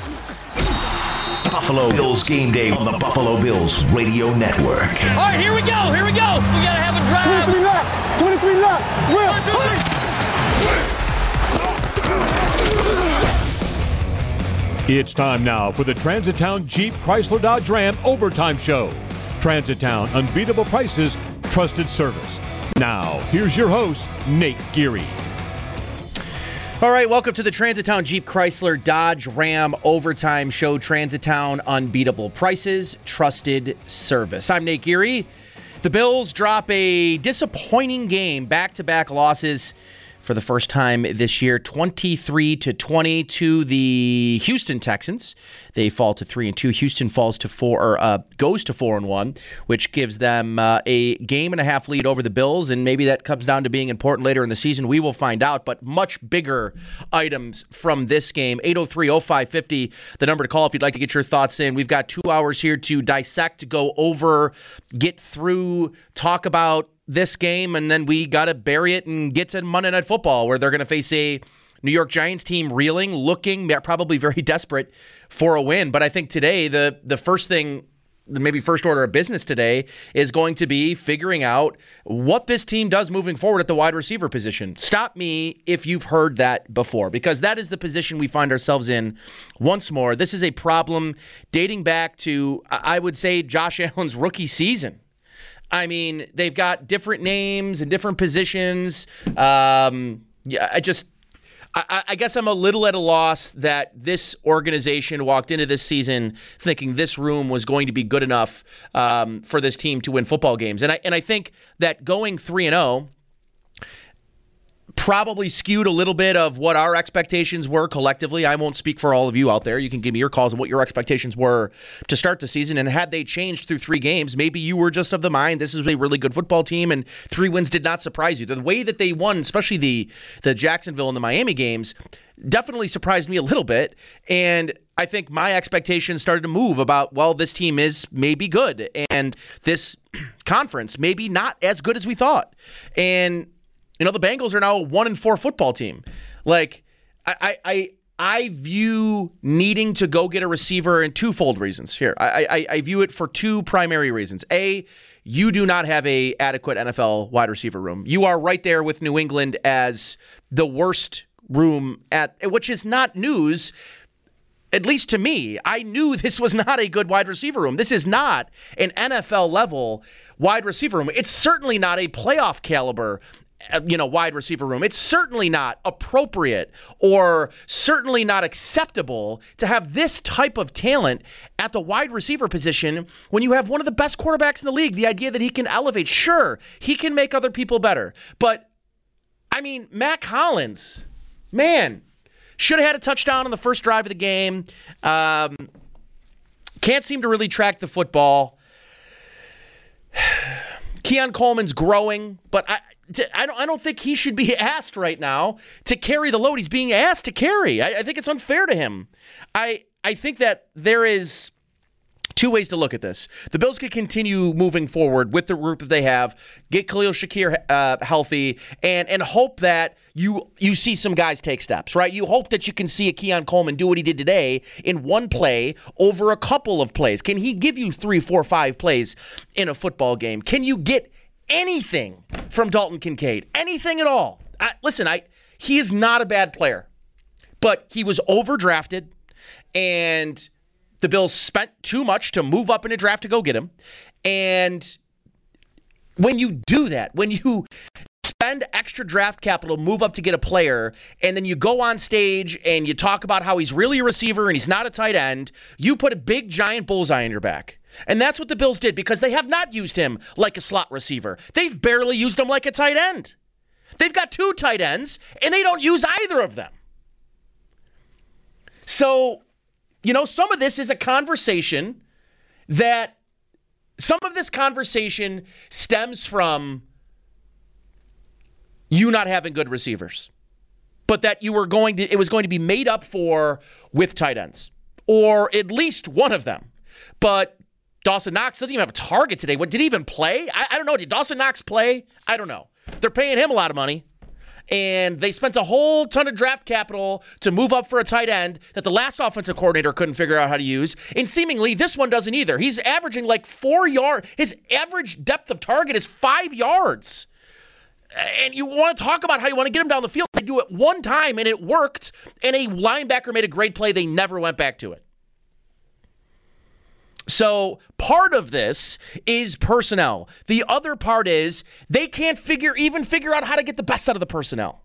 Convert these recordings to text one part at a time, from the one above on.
Buffalo Bills game day on the Buffalo Bills Radio Network. All right, here we go. We got to have a drive. 23 left. It's time now for the Transit Town Jeep Chrysler Dodge Ram Overtime Show. Transit Town, unbeatable prices, trusted service. Now, here's your host, Nate Geary. All right, welcome to the Transit Town Jeep Chrysler Dodge Ram Overtime Show. Transit Town, unbeatable prices, trusted service. I'm Nate Geary. The Bills drop a disappointing game, back-to-back losses for the first time this year, 23-20 to the Houston Texans. They fall to 3-2. Houston falls to goes to 4-1, which gives them a game-and-a-half lead over the Bills, and maybe that comes down to being important later in the season. We will find out, but much bigger items from this game. 803-0550, the number to call if you'd like to get your thoughts in. We've got 2 hours here to dissect, go over, get through, talk about this game, and then we got to bury it and get to Monday Night Football, where they're going to face a New York Giants team reeling, looking, probably very desperate for a win. But I think today, the first thing, maybe first order of business today, is going to be figuring out what this team does moving forward at the wide receiver position. Stop me if you've heard that before, because that is the position we find ourselves in once more. This is a problem dating back to, I would say, Josh Allen's rookie season. I mean, they've got different names and different positions. I guess I'm a little at a loss that this organization walked into this season thinking this room was going to be good enough for this team to win football games. And I think that going 3-0 probably skewed a little bit of what our expectations were collectively. I won't speak for all of you out there. You can give me your calls on what your expectations were to start the season. And had they changed through 3 games, maybe you were just of the mind this is a really good football team and 3 wins did not surprise you. The way that they won, especially the Jacksonville and the Miami games, definitely surprised me a little bit. And I think my expectations started to move about, well, this team is maybe good and this conference maybe not as good as we thought. And you know, the Bengals are now a 1-4 football team. Like, I view needing to go get a receiver in twofold reasons here. I view it for 2 primary reasons. A, you do not have a adequate NFL wide receiver room. You are right there with New England as the worst room which is not news. At least to me, I knew this was not a good wide receiver room. This is not an NFL level wide receiver room. It's certainly not a playoff caliber wide receiver room. It's certainly not appropriate or certainly not acceptable to have this type of talent at the wide receiver position when you have one of the best quarterbacks in the league. The idea that he can elevate, sure, he can make other people better. But, I mean, Matt Collins, man, should have had a touchdown on the first drive of the game. Can't seem to really track the football. Keon Coleman's growing, but I don't think he should be asked right now to carry the load he's being asked to carry. I think it's unfair to him. I think that there is 2 ways to look at this. The Bills could continue moving forward with the group that they have, get Khalil Shakir healthy, and hope that you see some guys take steps, right? You hope that you can see a Keon Coleman do what he did today in one play over a couple of plays. Can he give you 3, 4, 5 plays in a football game? Can you get anything from Dalton Kincaid? Anything at all? Listen, he is not a bad player, but he was overdrafted, and the Bills spent too much to move up in a draft to go get him. And when you do that, when you spend extra draft capital, move up to get a player, and then you go on stage and you talk about how he's really a receiver and he's not a tight end, you put a big giant bullseye on your back. And that's what the Bills did, because they have not used him like a slot receiver. They've barely used him like a tight end. They've got 2 tight ends, and they don't use either of them. So, some of this is a conversation some of this conversation stems from you not having good receivers, but that it was going to be made up for with tight ends, or at least one of them. But Dawson Knox doesn't even have a target today. Did he even play? I don't know. Did Dawson Knox play? I don't know. They're paying him a lot of money. And they spent a whole ton of draft capital to move up for a tight end that the last offensive coordinator couldn't figure out how to use. And seemingly, this one doesn't either. He's averaging like 4 yards. His average depth of target is 5 yards. And you want to talk about how you want to get him down the field. They do it one time, and it worked. And a linebacker made a great play. They never went back to it. So part of this is personnel. The other part is they can't figure out how to get the best out of the personnel.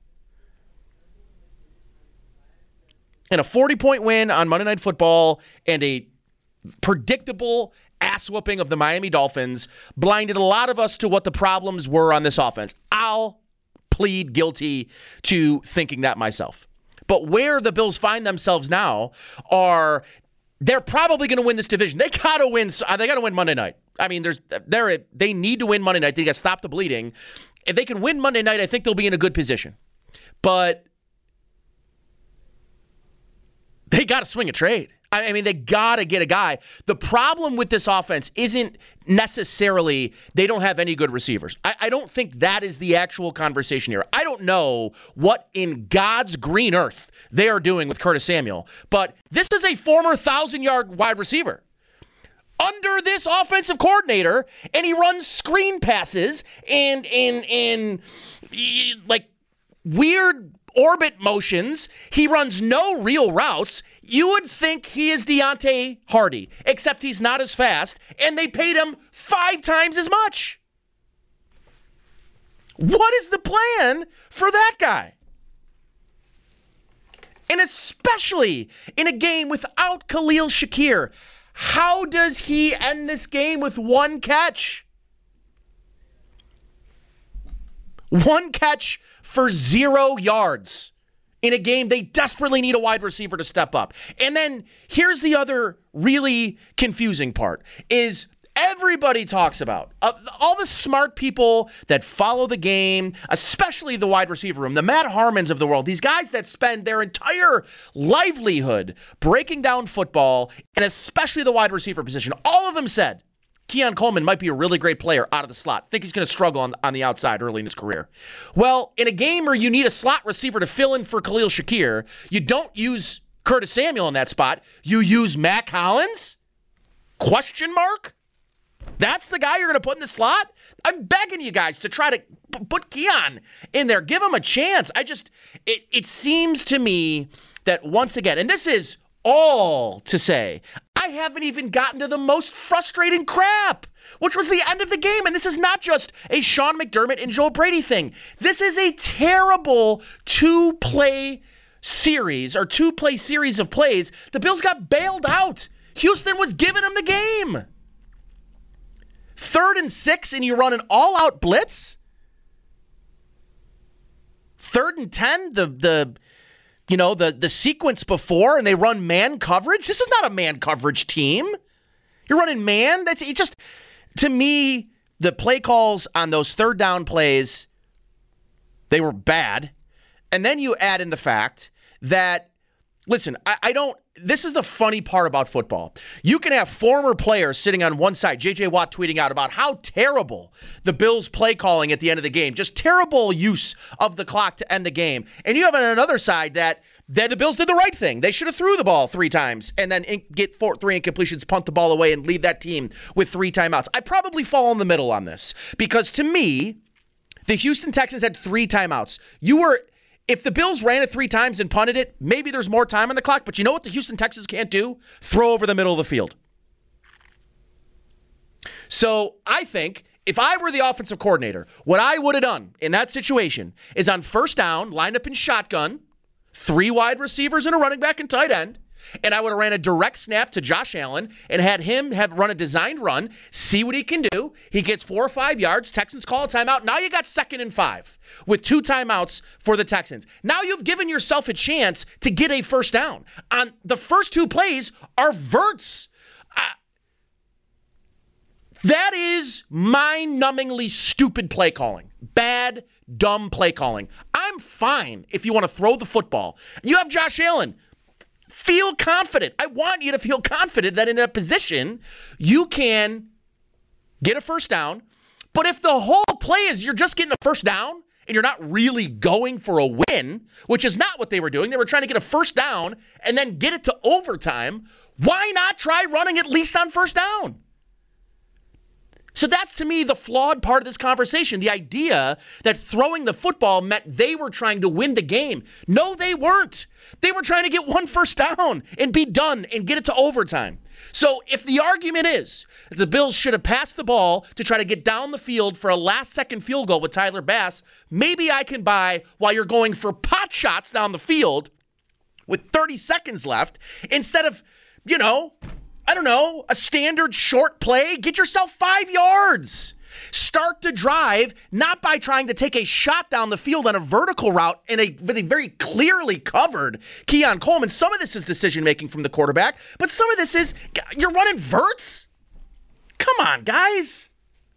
And a 40-point win on Monday Night Football and a predictable ass whooping of the Miami Dolphins blinded a lot of us to what the problems were on this offense. I'll plead guilty to thinking that myself. But where the Bills find themselves now are they're probably going to win this division. They got to win. They got to win Monday night. I mean, they need to win Monday night. They got to stop the bleeding. If they can win Monday night, I think they'll be in a good position. But they got to swing a trade. I mean, they got to get a guy. The problem with this offense isn't necessarily they don't have any good receivers. I don't think that is the actual conversation here. I don't know what in God's green earth they are doing with Curtis Samuel, but this is a former 1,000-yard wide receiver under this offensive coordinator, and he runs screen passes and like weird orbit motions. He runs no real routes. You would think he is Deontay Hardy, except he's not as fast, and they paid him 5 times as much. What is the plan for that guy? And especially in a game without Khalil Shakir, how does he end this game with 1 catch? 1 catch for 0 yards in a game they desperately need a wide receiver to step up. And then here's the other really confusing part is everybody talks about all the smart people that follow the game, especially the wide receiver room, the Matt Harmons of the world, these guys that spend their entire livelihood breaking down football, and especially the wide receiver position. All of them said Keon Coleman might be a really great player out of the slot. Think he's going to struggle on the outside early in his career. Well, in a game where you need a slot receiver to fill in for Khalil Shakir, you don't use Curtis Samuel in that spot. You use Matt Collins? Question mark? That's the guy you're going to put in the slot? I'm begging you guys to try to put Keon in there. Give him a chance. It seems to me that once again, and this is all to say, I haven't even gotten to the most frustrating crap, which was the end of the game. And this is not just a Sean McDermott and Joe Brady thing. This is a terrible two-play series of plays. The Bills got bailed out. Houston was giving them the game. 3rd and 6, and you run an all-out blitz? 3rd and 10, the sequence before, and they run man coverage. This is not a man coverage team. You're running man. To me, the play calls on those 3rd down plays, they were bad. And then you add in the fact that, listen, this is the funny part about football. You can have former players sitting on one side, J.J. Watt tweeting out about how terrible the Bills' play calling at the end of the game, just terrible use of the clock to end the game. And you have on another side that the Bills did the right thing. They should have threw the ball 3 times and then get 3 incompletions, punt the ball away, and leave that team with 3 timeouts. I probably fall in the middle on this because to me, the Houston Texans had 3 timeouts. If the Bills ran it 3 times and punted it, maybe there's more time on the clock. But you know what the Houston Texans can't do? Throw over the middle of the field. So I think if I were the offensive coordinator, what I would have done in that situation is on 1st down, line up in shotgun, 3 wide receivers and a running back and tight end. And I would have ran a direct snap to Josh Allen and had him run a designed run, see what he can do. He gets 4 or 5 yards. Texans call a timeout. Now you got 2nd and 5 with 2 timeouts for the Texans. Now you've given yourself a chance to get a 1st down. On the first 2 plays are verts. That is mind-numbingly stupid play calling. Bad, dumb play calling. I'm fine if you want to throw the football. You have Josh Allen. Feel confident. I want you to feel confident that in a position you can get a 1st down. But if the whole play is you're just getting a 1st down and you're not really going for a win, which is not what they were doing. They were trying to get a first down and then get it to overtime. Why not try running at least on first down? So that's, to me, the flawed part of this conversation. The idea that throwing the football meant they were trying to win the game. No, they weren't. They were trying to get one first down and be done and get it to overtime. So if the argument is that the Bills should have passed the ball to try to get down the field for a last-second field goal with Tyler Bass, maybe I can buy while you're going for pot shots down the field with 30 seconds left instead of, a standard short play. Get yourself 5 yards. Start the drive, not by trying to take a shot down the field on a vertical route in a very clearly covered Keon Coleman. Some of this is decision-making from the quarterback, but some of this is you're running verts? Come on, guys.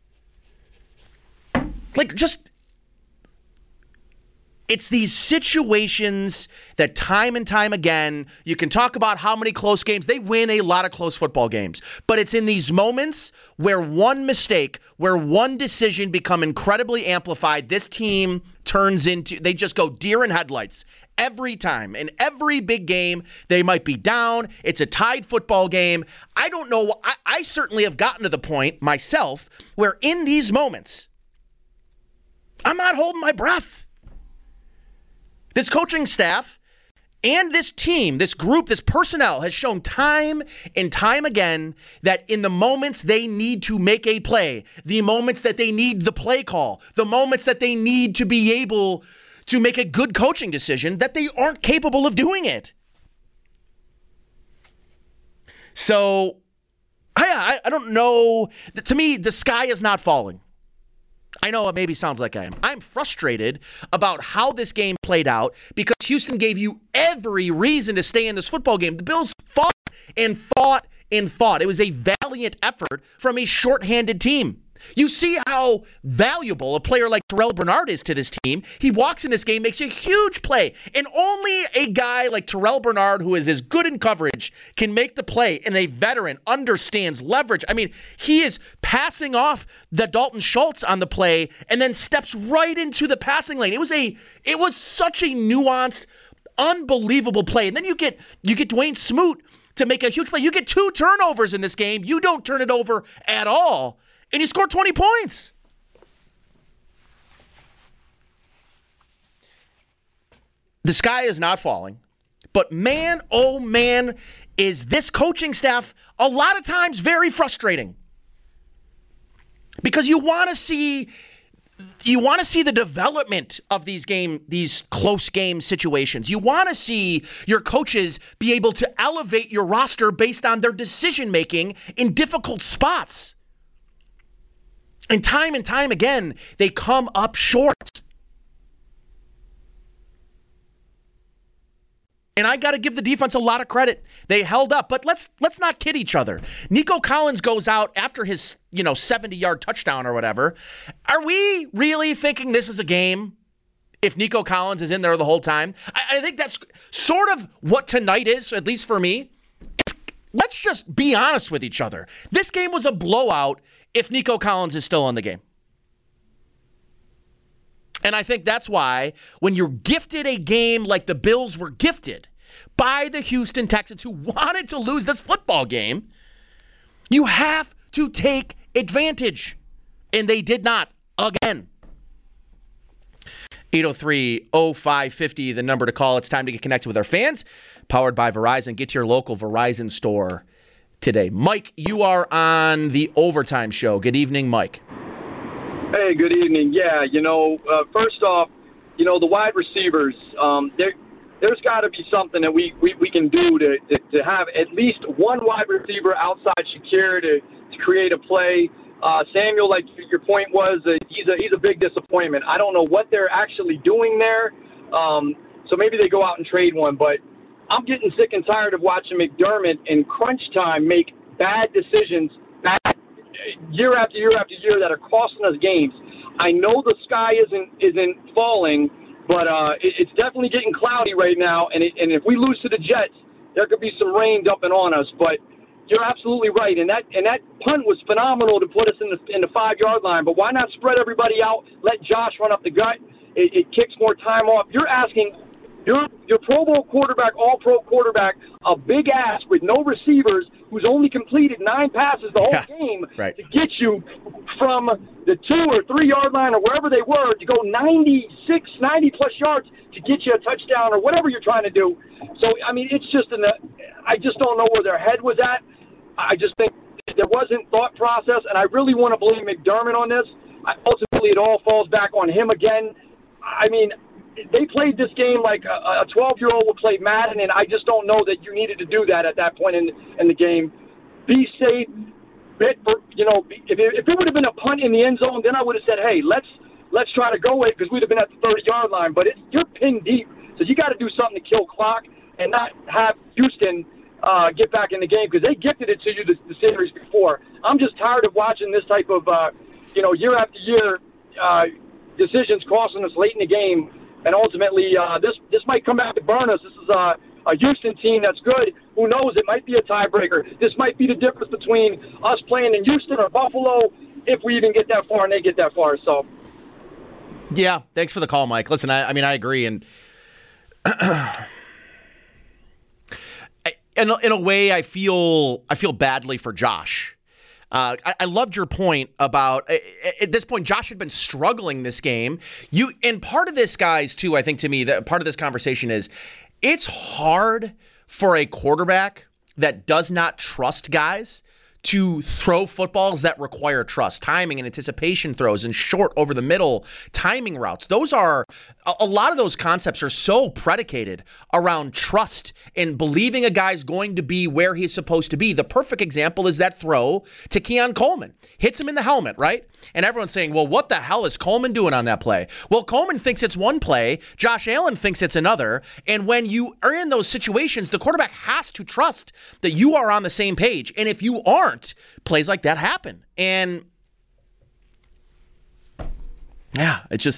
It's these situations that time and time again, you can talk about how many close games. They win a lot of close football games. But it's in these moments where one mistake, where one decision become incredibly amplified, this team turns into, they just go deer in headlights every time. In every big game, they might be down. It's a tied football game. I don't know. I certainly have gotten to the point myself where in these moments, I'm not holding my breath. This coaching staff and this team, this group, this personnel has shown time and time again that in the moments they need to make a play, the moments that they need the play call, the moments that they need to be able to make a good coaching decision, that they aren't capable of doing it. So, I don't know. To me, the sky is not falling. I know it maybe sounds like I am. I'm frustrated about how this game played out because Houston gave you every reason to stay in this football game. The Bills fought and fought and fought. It was a valiant effort from a shorthanded team. You see how valuable a player like Terrell Bernard is to this team. He walks in this game, makes a huge play, and only a guy like Terrell Bernard, who is as good in coverage, can make the play, and a veteran understands leverage. I mean, he is passing off the Dalton Schultz on the play and then steps right into the passing lane. It was such a nuanced, unbelievable play. And then you get Dwayne Smoot to make a huge play. You get 2 turnovers in this game. You don't turn it over at all. And you scored 20 points. The sky is not falling. But man, oh man, is this coaching staff a lot of times very frustrating. Because you want to see the development of these close game situations. You want to see your coaches be able to elevate your roster based on their decision making in difficult spots. And time again, they come up short. And I got to give the defense a lot of credit. They held up, but let's not kid each other. Nico Collins goes out after his 70-yard touchdown or whatever. Are we really thinking this is a game if Nico Collins is in there the whole time? I think that's sort of what tonight is, at least for me. Let's just be honest with each other. This game was a blowout if Nico Collins is still in the game. And I think that's why when you're gifted a game like the Bills were gifted by the Houston Texans, who wanted to lose this football game, you have to take advantage. And they did not again. 803-0550, the number to call. It's time to get connected with our fans. Powered by Verizon. Get to your local Verizon store today. Mike, you are on the Overtime Show. Good evening, Mike. Hey, good evening. Yeah, first off, the wide receivers, there's got to be something that we can do to have at least one wide receiver outside Shakir to create a play. Samuel, like your point was, he's a big disappointment. I don't know what they're actually doing there, so maybe they go out and trade one, but I'm getting sick and tired of watching McDermott in crunch time make bad decisions year after year after year that are costing us games. I know the sky isn't falling, but it's definitely getting cloudy right now. And if we lose to the Jets, there could be some rain dumping on us. But you're absolutely right, and that punt was phenomenal to put us in the 5-yard line. But why not spread everybody out? Let Josh run up the gut. it kicks more time off. You're asking your Pro Bowl quarterback, All-Pro quarterback, a big ass with no receivers who's only completed 9 passes the whole game to get you from the 2 or 3 yard line or wherever they were to go 96, 90-plus yards to get you a touchdown or whatever you're trying to do. So, I mean, it's just I just don't know where their head was at. I just think there wasn't thought process, and I really want to blame McDermott on this. Ultimately, it all falls back on him again. I mean, they played this game like a 12-year-old would play Madden, and I just don't know that you needed to do that at that point in the game. Be safe. If it would have been a punt in the end zone, then I would have said, hey, let's try to go it, because we'd have been at the 30-yard line. But you're pinned deep, so you got to do something to kill clock and not have Houston get back in the game, because they gifted it to you the series before. I'm just tired of watching this type of year after year decisions costing us late in the game. And ultimately, this might come back to burn us. This is a Houston team that's good. Who knows? It might be a tiebreaker. This might be the difference between us playing in Houston or Buffalo, if we even get that far and they get that far. So, yeah, thanks for the call, Mike. Listen, I mean, I agree, and in a way, I feel badly for Josh. I loved your point about at this point, Josh had been struggling this game. And part of this, guys, too, I think to me, that part of this conversation is it's hard for a quarterback that does not trust guys to throw footballs that require trust, timing and anticipation throws and short over the middle timing routes. Those are a lot of those concepts are so predicated around trust and believing a guy's going to be where he's supposed to be. The perfect example is that throw to Keon Coleman. Hits him in the helmet, right? And everyone's saying, well, what the hell is Coleman doing on that play? Well, Coleman thinks it's one play. Josh Allen thinks it's another. And when you are in those situations, the quarterback has to trust that you are on the same page. And if you aren't, plays like that happen. And yeah,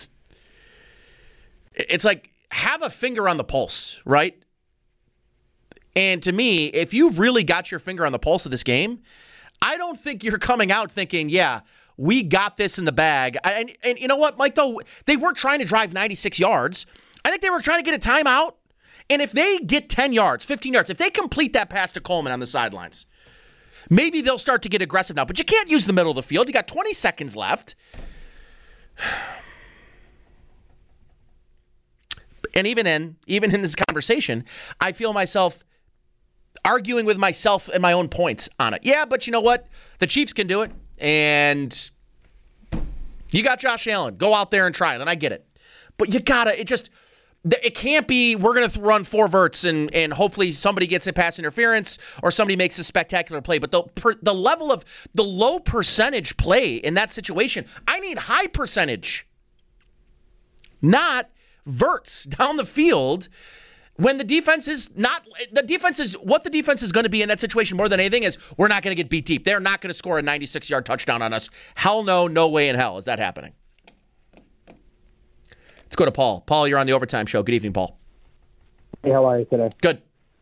it's like have a finger on the pulse, right? And to me, if you've really got your finger on the pulse of this game, I don't think you're coming out thinking, yeah, we got this in the bag. And you know what, Mike, though, they weren't trying to drive 96 yards. I think they were trying to get a timeout. And if they get 10 yards, 15 yards, if they complete that pass to Coleman on the sidelines, maybe they'll start to get aggressive now. But you can't use the middle of the field. You got 20 seconds left. And even in this conversation, I feel myself arguing with myself and my own points on it. Yeah, but you know what? The Chiefs can do it. And you got Josh Allen. Go out there and try it. And I get it. But you gotta, it can't be, we're going to run 4 verts and hopefully somebody gets a pass interference or somebody makes a spectacular play. But the level of the low percentage play in that situation, I need high percentage, not verts down the field when the defense is what the defense is going to be in that situation more than anything is we're not going to get beat deep. They're not going to score a 96-yard touchdown on us. Hell no, no way in hell is that happening. Let's go to Paul. Paul, you're on the Overtime Show. Good evening, Paul. Hey, how are you today? Good.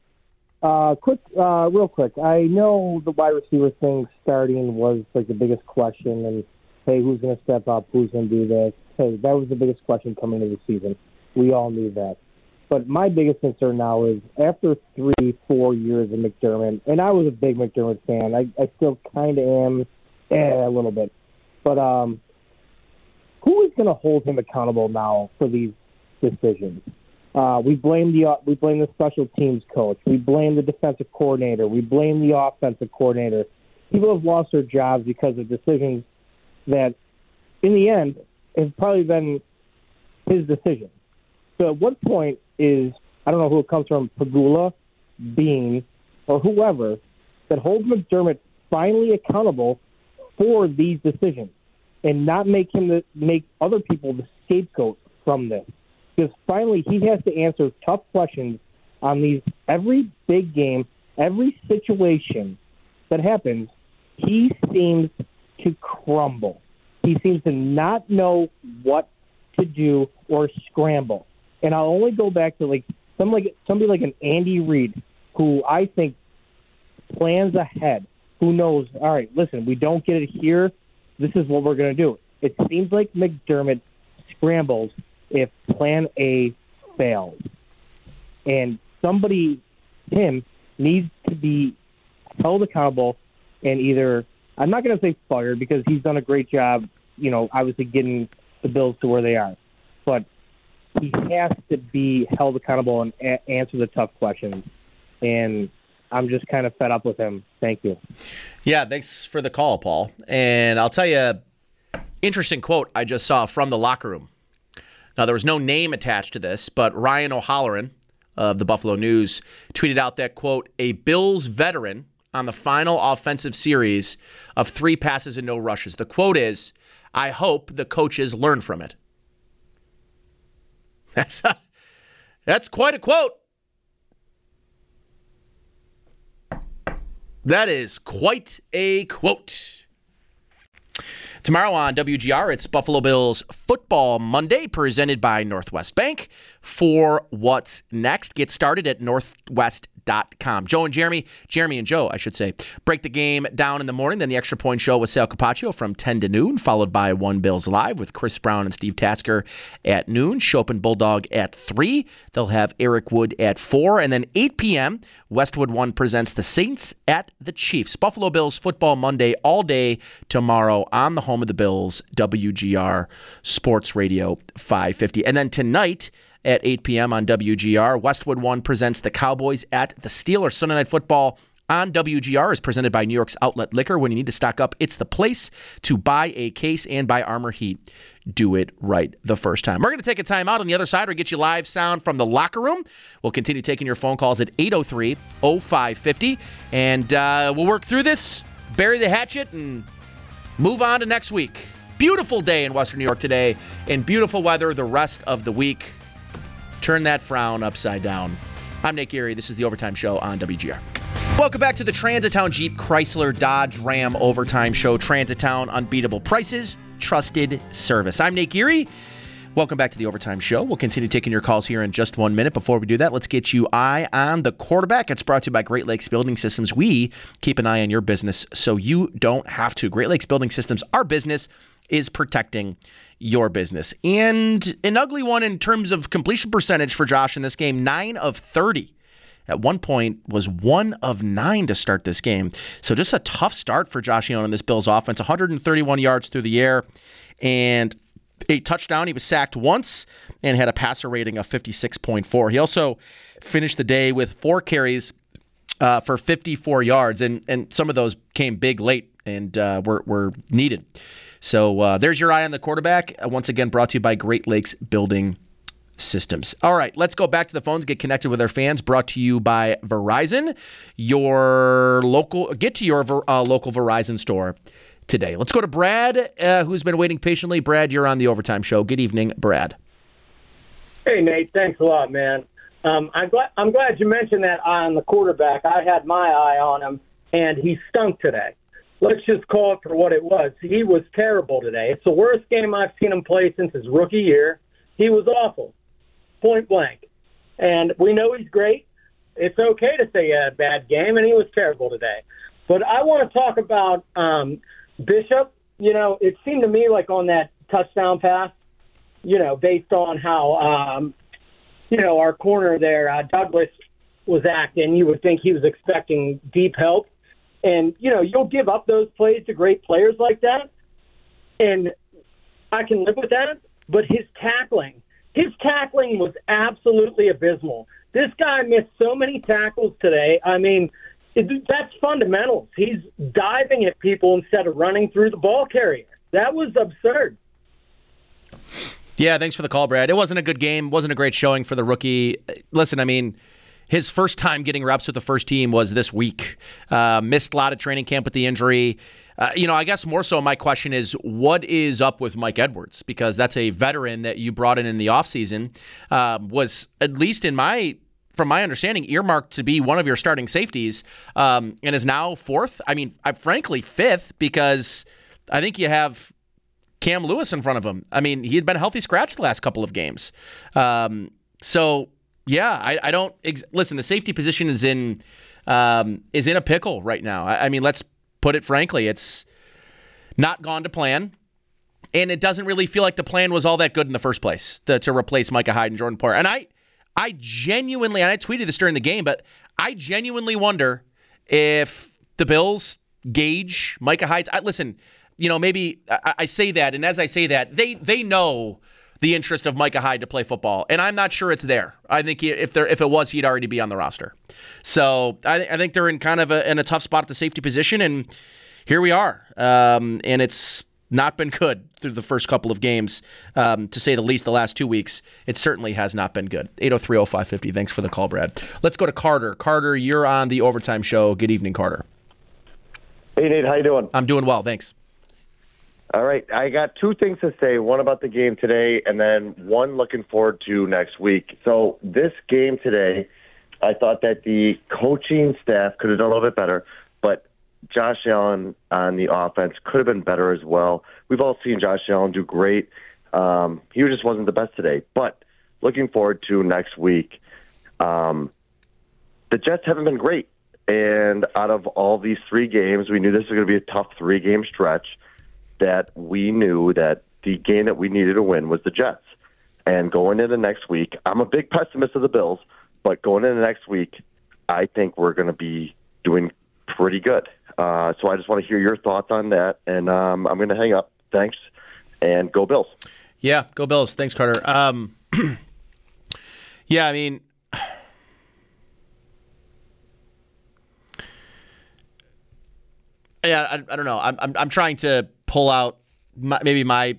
Real quick. I know the wide receiver thing starting was like the biggest question, and hey, who's going to step up? Who's going to do this? Hey, that was the biggest question coming into the season. We all knew that. But my biggest concern now is after 3-4 years of McDermott, and I was a big McDermott fan. I still kind of am a little bit. But who is going to hold him accountable now for these decisions? We blame the special teams coach. We blame the defensive coordinator. We blame the offensive coordinator. People have lost their jobs because of decisions that, in the end, have probably been his decision. So at what point is, I don't know who it comes from, Pagula, Bean, or whoever, that holds McDermott finally accountable for these decisions and not make other people the scapegoat from this? Because finally he has to answer tough questions on these every big game, every situation that happens. He seems to crumble. He seems to not know what to do or scramble. And I'll only go back to somebody like an Andy Reid, who I think plans ahead, who knows, all right, listen, we don't get it here, this is what we're going to do. It seems like McDermott scrambles if Plan A fails. And somebody, him, needs to be held accountable and either, I'm not going to say fired because he's done a great job, obviously getting the Bills to where they are. But he has to be held accountable and answer the tough questions. And I'm just kind of fed up with him. Thank you. Yeah, thanks for the call, Paul. And I'll tell you, interesting quote I just saw from the locker room. Now, there was no name attached to this, but Ryan O'Halloran of the Buffalo News tweeted out that, quote, a Bills veteran on the final offensive series of 3 passes and no rushes. The quote is, I hope the coaches learn from it. That's quite a quote. That is quite a quote. Tomorrow on WGR, it's Buffalo Bills Football Monday, presented by Northwest Bank. For what's next, get started at northwest.com. Jeremy and Joe, I should say, break the game down in the morning. Then the Extra Point Show with Sal Capaccio from 10 to noon, followed by One Bills Live with Chris Brown and Steve Tasker at noon. Chopin Bulldog at 3. They'll have Eric Wood at 4. And then 8 p.m., Westwood One presents the Saints at the Chiefs. Buffalo Bills Football Monday all day tomorrow on the home of the Bills, WGR Sports Radio 550. And then tonight at 8 p.m. on WGR, Westwood One presents the Cowboys at the Steelers. Sunday Night Football on WGR is presented by New York's Outlet Liquor. When you need to stock up, it's the place to buy a case, and by Armor Heat. Do it right the first time. We're going to take a time out. On the other side, we'll get you live sound from the locker room. We'll continue taking your phone calls at 803-0550, and we'll work through this, bury the hatchet, and move on to next week. Beautiful day in Western New York today, and beautiful weather the rest of the week. Turn that frown upside down. I'm Nate Geary. This is the Overtime Show on WGR. Welcome back to the Transitown Jeep Chrysler Dodge Ram Overtime Show. Transitown, unbeatable prices, trusted service. I'm Nate Geary. Welcome back to the Overtime Show. We'll continue taking your calls here in just 1 minute. Before we do that, let's get you eye on the quarterback. It's brought to you by Great Lakes Building Systems. We keep an eye on your business so you don't have to. Great Lakes Building Systems, our business is protecting your business. And an ugly one in terms of completion percentage for Josh in this game, 9 of 30. At one point was 1 of 9 to start this game. So just a tough start for Josh Allen in this Bills offense. 131 yards through the air and a touchdown. He was sacked once and had a passer rating of 56.4. He also finished the day with 4 carries for 54 yards, and some of those came big late and were needed. So there's your eye on the quarterback. Once again, brought to you by Great Lakes Building Systems. All right, let's go back to the phones, get connected with our fans. Brought to you by Verizon. Get to your local Verizon store today. Let's go to Brad, who's been waiting patiently. Brad, you're on the Overtime Show. Good evening, Brad. Hey, Nate. Thanks a lot, man. I'm glad you mentioned that eye on the quarterback. I had my eye on him, and he stunk today. Let's just call it for what it was. He was terrible today. It's the worst game I've seen him play since his rookie year. He was awful, point blank. And we know he's great. It's okay to say he had a bad game, and he was terrible today. But I want to talk about Bishop. It seemed to me like on that touchdown pass, based on how, our corner there, Douglas, was acting, you would think he was expecting deep help. And, you'll give up those plays to great players like that. And I can live with that. But his tackling was absolutely abysmal. This guy missed so many tackles today. I mean, that's fundamentals. He's diving at people instead of running through the ball carrier. That was absurd. Yeah, thanks for the call, Brad. It wasn't a good game. Wasn't a great showing for the rookie. Listen, I mean, his first time getting reps with the first team was this week. Missed a lot of training camp with the injury. I guess more so my question is, what is up with Mike Edwards? Because that's a veteran that you brought in the offseason, was, at least from my understanding, earmarked to be one of your starting safeties, and is now 4th. I mean, frankly, 5th, because I think you have Cam Lewis in front of him. I mean, he had been a healthy scratch the last couple of games. Yeah, I don't listen. The safety position is in a pickle right now. I mean, let's put it frankly, it's not gone to plan. And it doesn't really feel like the plan was all that good in the first place to replace Micah Hyde and Jordan Poyer. And I genuinely, and I tweeted this during the game, but I genuinely wonder if the Bills gauge Micah Hyde's. Listen, maybe I say that, and as I say that, they know the interest of Micah Hyde to play football, and I'm not sure it's there. I think if it was, he'd already be on the roster. So I think they're in kind of in a tough spot at the safety position, and here we are. And it's not been good through the first couple of games, to say the least. The last 2 weeks, it certainly has not been good. 803-0550. Thanks for the call, Brad. Let's go to Carter. Carter, you're on the Overtime Show. Good evening, Carter. Hey, Nate. How you doing? I'm doing well, thanks. All right. I got two things to say, one about the game today and then one looking forward to next week. So this game today, I thought that the coaching staff could have done a little bit better, but Josh Allen on the offense could have been better as well. We've all seen Josh Allen do great. He just wasn't the best today. But looking forward to next week, the Jets haven't been great. And out of all these 3 games, we knew this was going to be a tough 3-game stretch, that we knew that the game that we needed to win was the Jets. And going into next week, I'm a big pessimist of the Bills, but going into next week, I think we're going to be doing pretty good. So I just want to hear your thoughts on that, and I'm going to hang up. Thanks, and go Bills. Yeah, go Bills. Thanks, Carter. Yeah, I mean, yeah, I don't know. I'm trying to pull out maybe my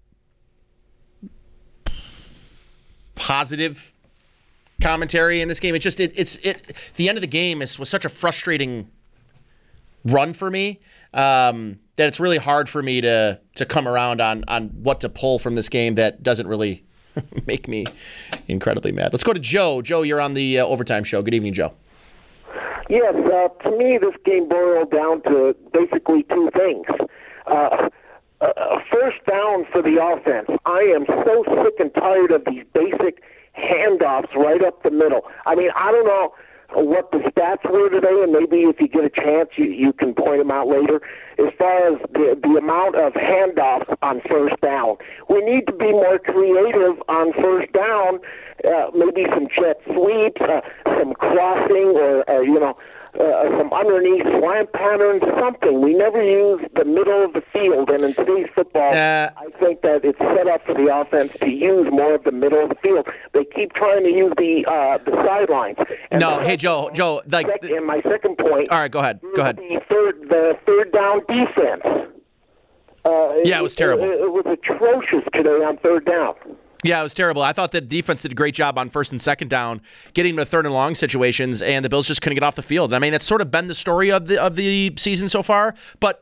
positive commentary in this game. It's just the end of the game was such a frustrating run for me that it's really hard for me to come around on what to pull from this game that doesn't really make me incredibly mad. Let's go to Joe. Joe, you're on the Overtime Show. Good evening, Joe. Yes, to me, this game boiled down to basically 2 things. First down for the offense. I am so sick and tired of these basic handoffs right up the middle. I mean, I don't know what the stats were today, and maybe if you get a chance, you can point them out later. As far as the amount of handoffs on first down, we need to be more creative on first down. Maybe some jet sweeps, some crossing, or some underneath slant patterns, something. We never use the middle of the field, and in today's football, I think that it's set up for the offense to use more of the middle of the field. They keep trying to use the sidelines. And hey, Joe, and my second point. All right, go ahead. The third down defense. It was terrible. It was atrocious today on third down. Yeah, it was terrible. I thought the defense did a great job on first and second down, getting to third and long situations, and the Bills just couldn't get off the field. I mean, that's sort of been the story of the season so far. But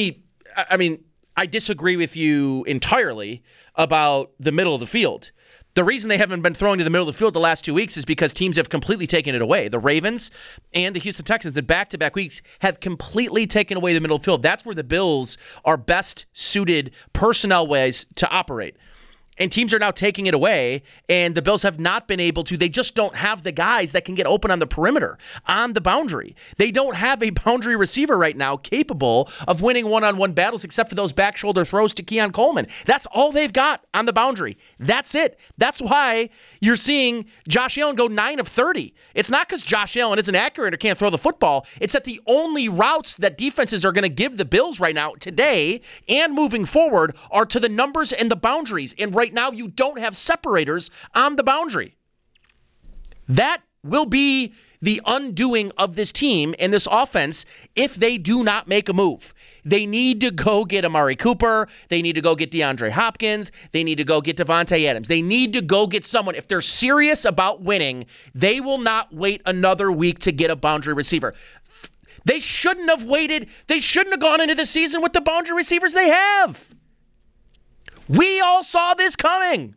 I disagree with you entirely about the middle of the field. The reason they haven't been throwing to the middle of the field the last 2 weeks is because teams have completely taken it away. The Ravens and the Houston Texans in back-to-back weeks have completely taken away the middle of the field. That's where the Bills are best suited personnel-wise to operate. And teams are now taking it away, and the Bills have not been able to. They just don't have the guys that can get open on the perimeter, on the boundary. They don't have a boundary receiver right now capable of winning one-on-one battles except for those back shoulder throws to Keon Coleman. That's all they've got on the boundary. That's it. That's why you're seeing Josh Allen go 9 of 30. It's not because Josh Allen isn't accurate or can't throw the football. It's that the only routes that defenses are going to give the Bills right now, today and moving forward, are to the numbers and the boundaries. And right now, you don't have separators on the boundary. That will be the undoing of this team and this offense if they do not make a move. They need to go get Amari Cooper. They need to go get DeAndre Hopkins. They need to go get Devontae Adams. They need to go get someone. If they're serious about winning, they will not wait another week to get a boundary receiver. They shouldn't have waited. They shouldn't have gone into the season with the boundary receivers they have. We all saw this coming.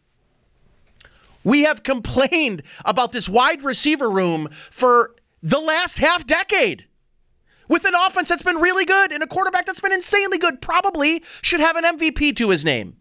We have complained about this wide receiver room for the last half decade. With an offense that's been really good and a quarterback that's been insanely good, probably should have an MVP to his name.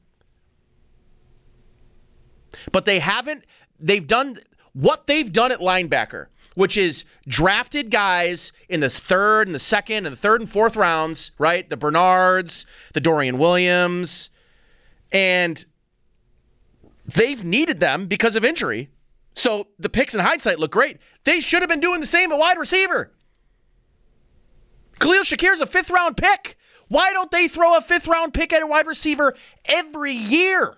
But they haven't. They've done what they've done at linebacker, which is drafted guys in the third and the second and the third and fourth rounds, right? The Bernards, the Dorian Williams, And they've needed them because of injury. So the picks in hindsight look great. They should have been doing the same at wide receiver. Khalil Shakir's a 5th-round pick. Why don't they throw a 5th-round pick at a wide receiver every year?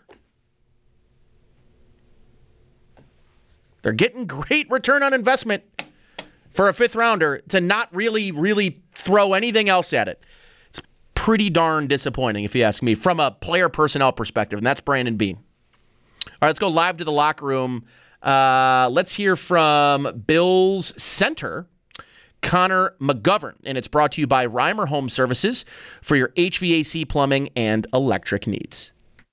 They're getting great return on investment for a 5th-rounder to not really throw anything else at it. It's pretty darn disappointing, if you ask me, from a player personnel perspective, and that's Brandon Beane. All right, let's go live to the locker room. Let's hear from Bills center, Connor McGovern, and it's brought to you by Reimer Home Services for your HVAC, plumbing, and electric needs.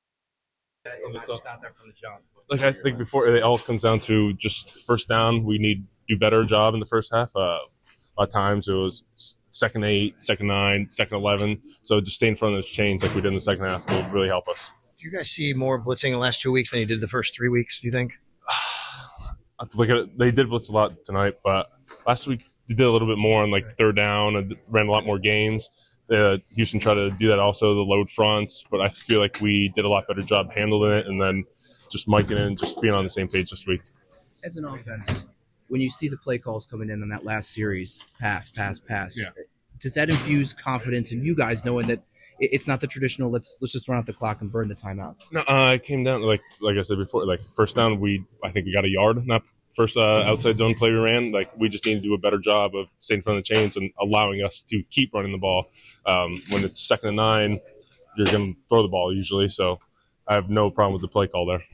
Like I think before, it all comes down to just first down. We need to do better job in the first half. A lot of times it was 2nd 8, 2nd 9, 2nd 11. So just stay in front of those chains like we did in the second half will really help us. Do you guys see more blitzing in the last 2 weeks than you did the first 3 weeks, do you think? I have to look at it. They did blitz a lot tonight, but last week they did a little bit more on like 3rd down and ran a lot more games. Houston tried to do that also, the load fronts, but I feel like we did a lot better job handling it and then just miking in, just being on the same page this week. As an offense, when you see the play calls coming in on that last series, pass, yeah, does that infuse confidence in you guys knowing that it's not the traditional let's just run out the clock and burn the timeouts? No, it came down like I said before, like first down I think we got a yard, not first outside zone play we ran. Like we just need to do a better job of staying in front of the chains and allowing us to keep running the ball. When it's 2nd and 9, you're going to throw the ball usually. So I have no problem with the play call there.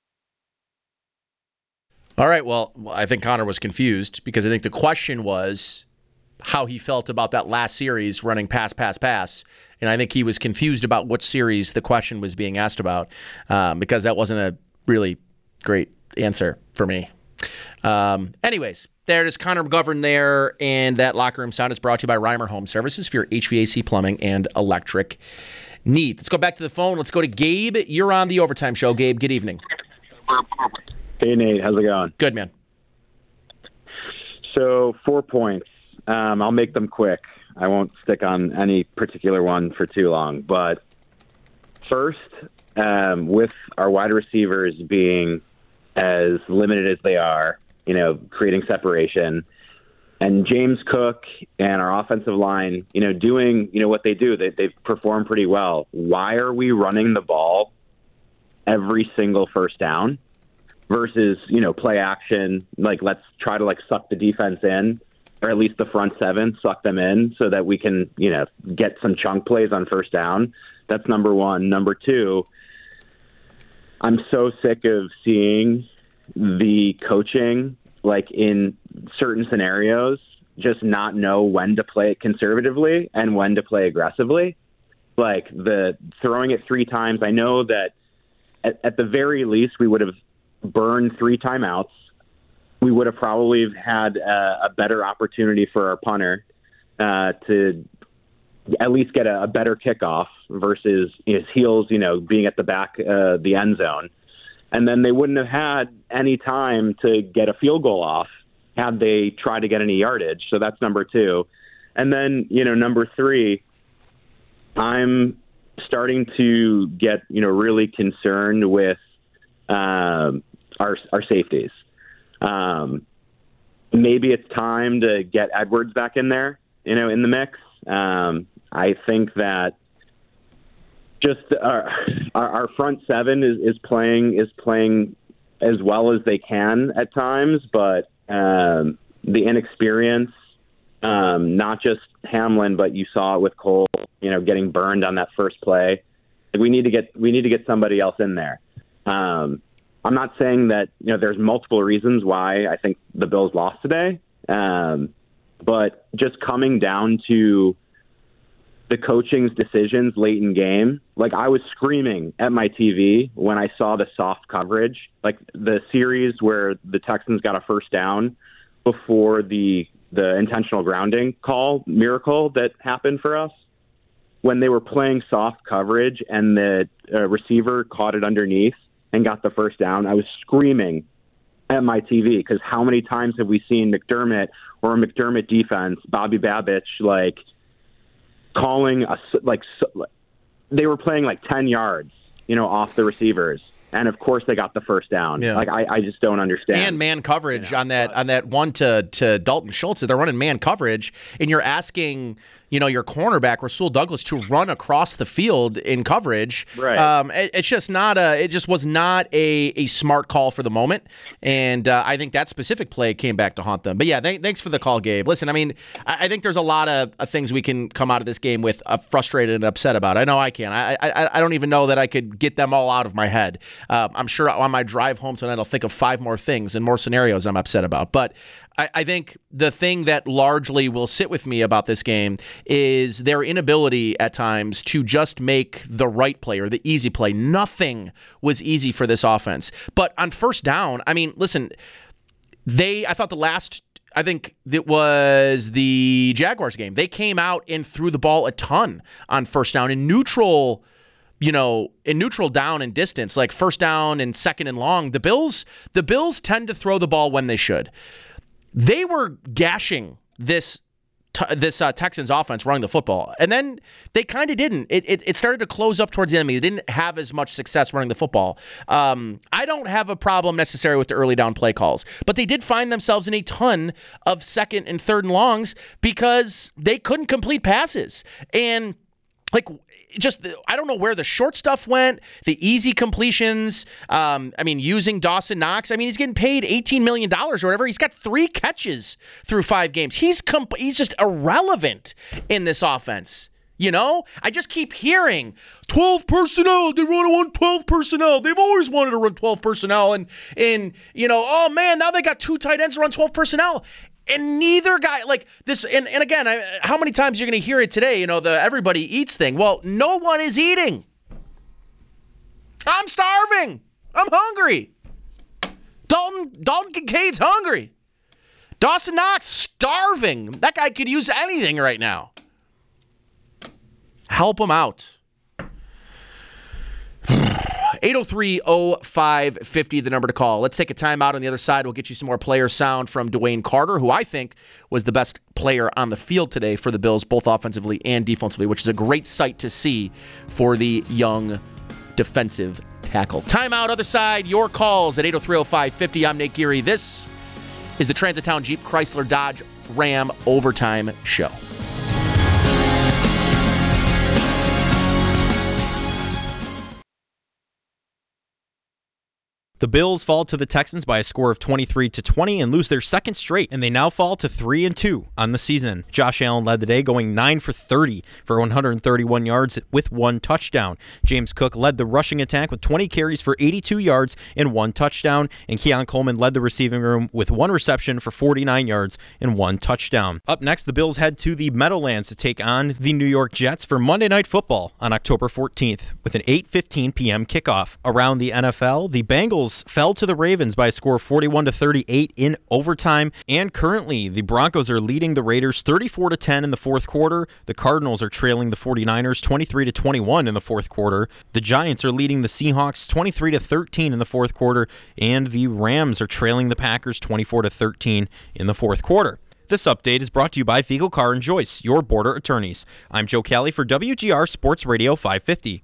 All right, well, I think Connor was confused because I think the question was how he felt about that last series running pass. And I think he was confused about what series the question was being asked about because that wasn't a really great answer for me. Anyways, there it is, Connor McGovern there, and that locker room sound is brought to you by Reimer Home Services for your HVAC, plumbing, and electric needs. Let's go back to the phone. Let's go to Gabe. You're on the Overtime Show. Gabe, good evening. Hey, Nate. How's it going? Good, man. So 4 points. I'll make them quick. I won't stick on any particular one for too long. But first, with our wide receivers being as limited as they are, creating separation, and James Cook and our offensive line, doing, what they do, they've performed pretty well. Why are we running the ball every single first down versus, play action? Like, let's try to suck the defense in, or at least the front seven, suck them in so that we can, get some chunk plays on first down. That's number one. Number two, I'm so sick of seeing the coaching, in certain scenarios, just not know when to play it conservatively and when to play aggressively. Like the throwing it 3 times. I know that at the very least we would have burned 3 timeouts. We would have probably had a better opportunity for our punter to at least get a better kickoff versus his heels, being at the back of the end zone. And then they wouldn't have had any time to get a field goal off had they tried to get any yardage. So that's number 2. And then, number 3, I'm starting to get, really concerned with our safeties. Maybe it's time to get Edwards back in there, in the mix. I think that just our front seven is playing as well as they can at times, but the inexperience, not just Hamlin, but you saw it with Cole, getting burned on that first play. We need to get somebody else in there. I'm not saying that there's multiple reasons why I think the Bills lost today, but just coming down to the coaching's decisions late in game. I was screaming at my TV when I saw the soft coverage, the series where the Texans got a first down before the intentional grounding call miracle that happened for us. When they were playing soft coverage and the receiver caught it underneath and got the first down, I was screaming at my TV because how many times have we seen McDermott or a McDermott defense, Bobby Babich, calling us they were playing 10 yards, off the receivers. And of course they got the first down. Yeah. Like I just don't understand. And man coverage on that one to Dalton Schultz. They're running man coverage, and you're asking your cornerback Rasul Douglas to run across the field in coverage. Right. It's just not it just was not a smart call for the moment, and I think that specific play came back to haunt them. But yeah, thanks for the call, Gabe. Listen, I mean, I think there's a lot of things we can come out of this game with frustrated and upset about. I know I can. I don't even know that I could get them all out of my head. I'm sure on my drive home tonight I'll think of 5 more things and more scenarios I'm upset about. But I think the thing that largely will sit with me about this game is their inability at times to just make the right play or the easy play. Nothing was easy for this offense. But on first down, I mean, listen, I think it was the Jaguars game. They came out and threw the ball a ton on first down in neutral down and distance, like first down and second and long. The Bills tend to throw the ball when they should. They were gashing this Texans offense running the football, and then they kind of didn't. It started to close up towards the enemy. They didn't have as much success running the football. I don't have a problem necessarily with the early down play calls, but they did find themselves in a ton of second and third and longs because they couldn't complete passes. And I don't know where the short stuff went, the easy completions. Using Dawson Knox. He's getting paid $18 million or whatever. He's got 3 catches through 5 games. He's just irrelevant in this offense. I just keep hearing 12 personnel. They run 12 personnel. They've always wanted to run 12 personnel. And oh man, now they got 2 tight ends to run 12 personnel. And neither guy, like this, and again, how many times you're going to hear it today, the everybody eats thing. Well, no one is eating. I'm starving. I'm hungry. Dalton Kincaid's hungry. Dawson Knox, starving. That guy could use anything right now. Help him out. 803-0550, the number to call. Let's take a timeout. On the other side, we'll get you some more player sound from Dwayne Carter, who I think was the best player on the field today for the Bills, both offensively and defensively, which is a great sight to see for the young defensive tackle. Timeout, other side, your calls at 803-0550. I'm Nate Geary. This is the Transitown Jeep Chrysler Dodge Ram Overtime Show. The Bills fall to the Texans by a score of 23-20 and lose their second straight, and they now fall to 3-2 on the season. Josh Allen led the day, going 9 for 30 for 131 yards with 1 touchdown. James Cook led the rushing attack with 20 carries for 82 yards and 1 touchdown, and Keon Coleman led the receiving room with 1 reception for 49 yards and 1 touchdown. Up next, the Bills head to the Meadowlands to take on the New York Jets for Monday Night Football on October 14th with an 8:15 p.m. kickoff. Around the NFL, the Bengals fell to the Ravens by a score of 41-38 in overtime, and currently the Broncos are leading the Raiders 34-10 in the fourth quarter. The Cardinals are trailing the 49ers 23-21 in the fourth quarter. The Giants are leading the Seahawks 23-13 in the fourth quarter, and the Rams are trailing the Packers 24-13 in the fourth quarter. This update is brought to you by Fiegel Carr and Joyce, your border attorneys. I'm Joe Cali for WGR Sports Radio 550.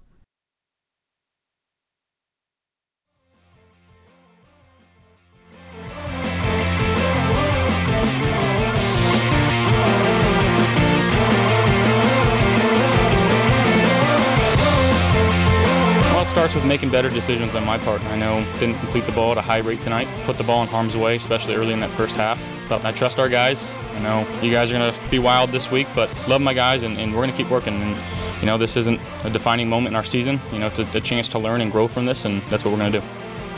Starts with making better decisions on my part. I know didn't complete the ball at a high rate tonight, put the ball in harm's way, especially early in that first half. But I trust our guys. I know you guys are going to be wild this week, but love my guys, and we're going to keep working. And this isn't a defining moment in our season. It's a chance to learn and grow from this, and that's what we're going to do.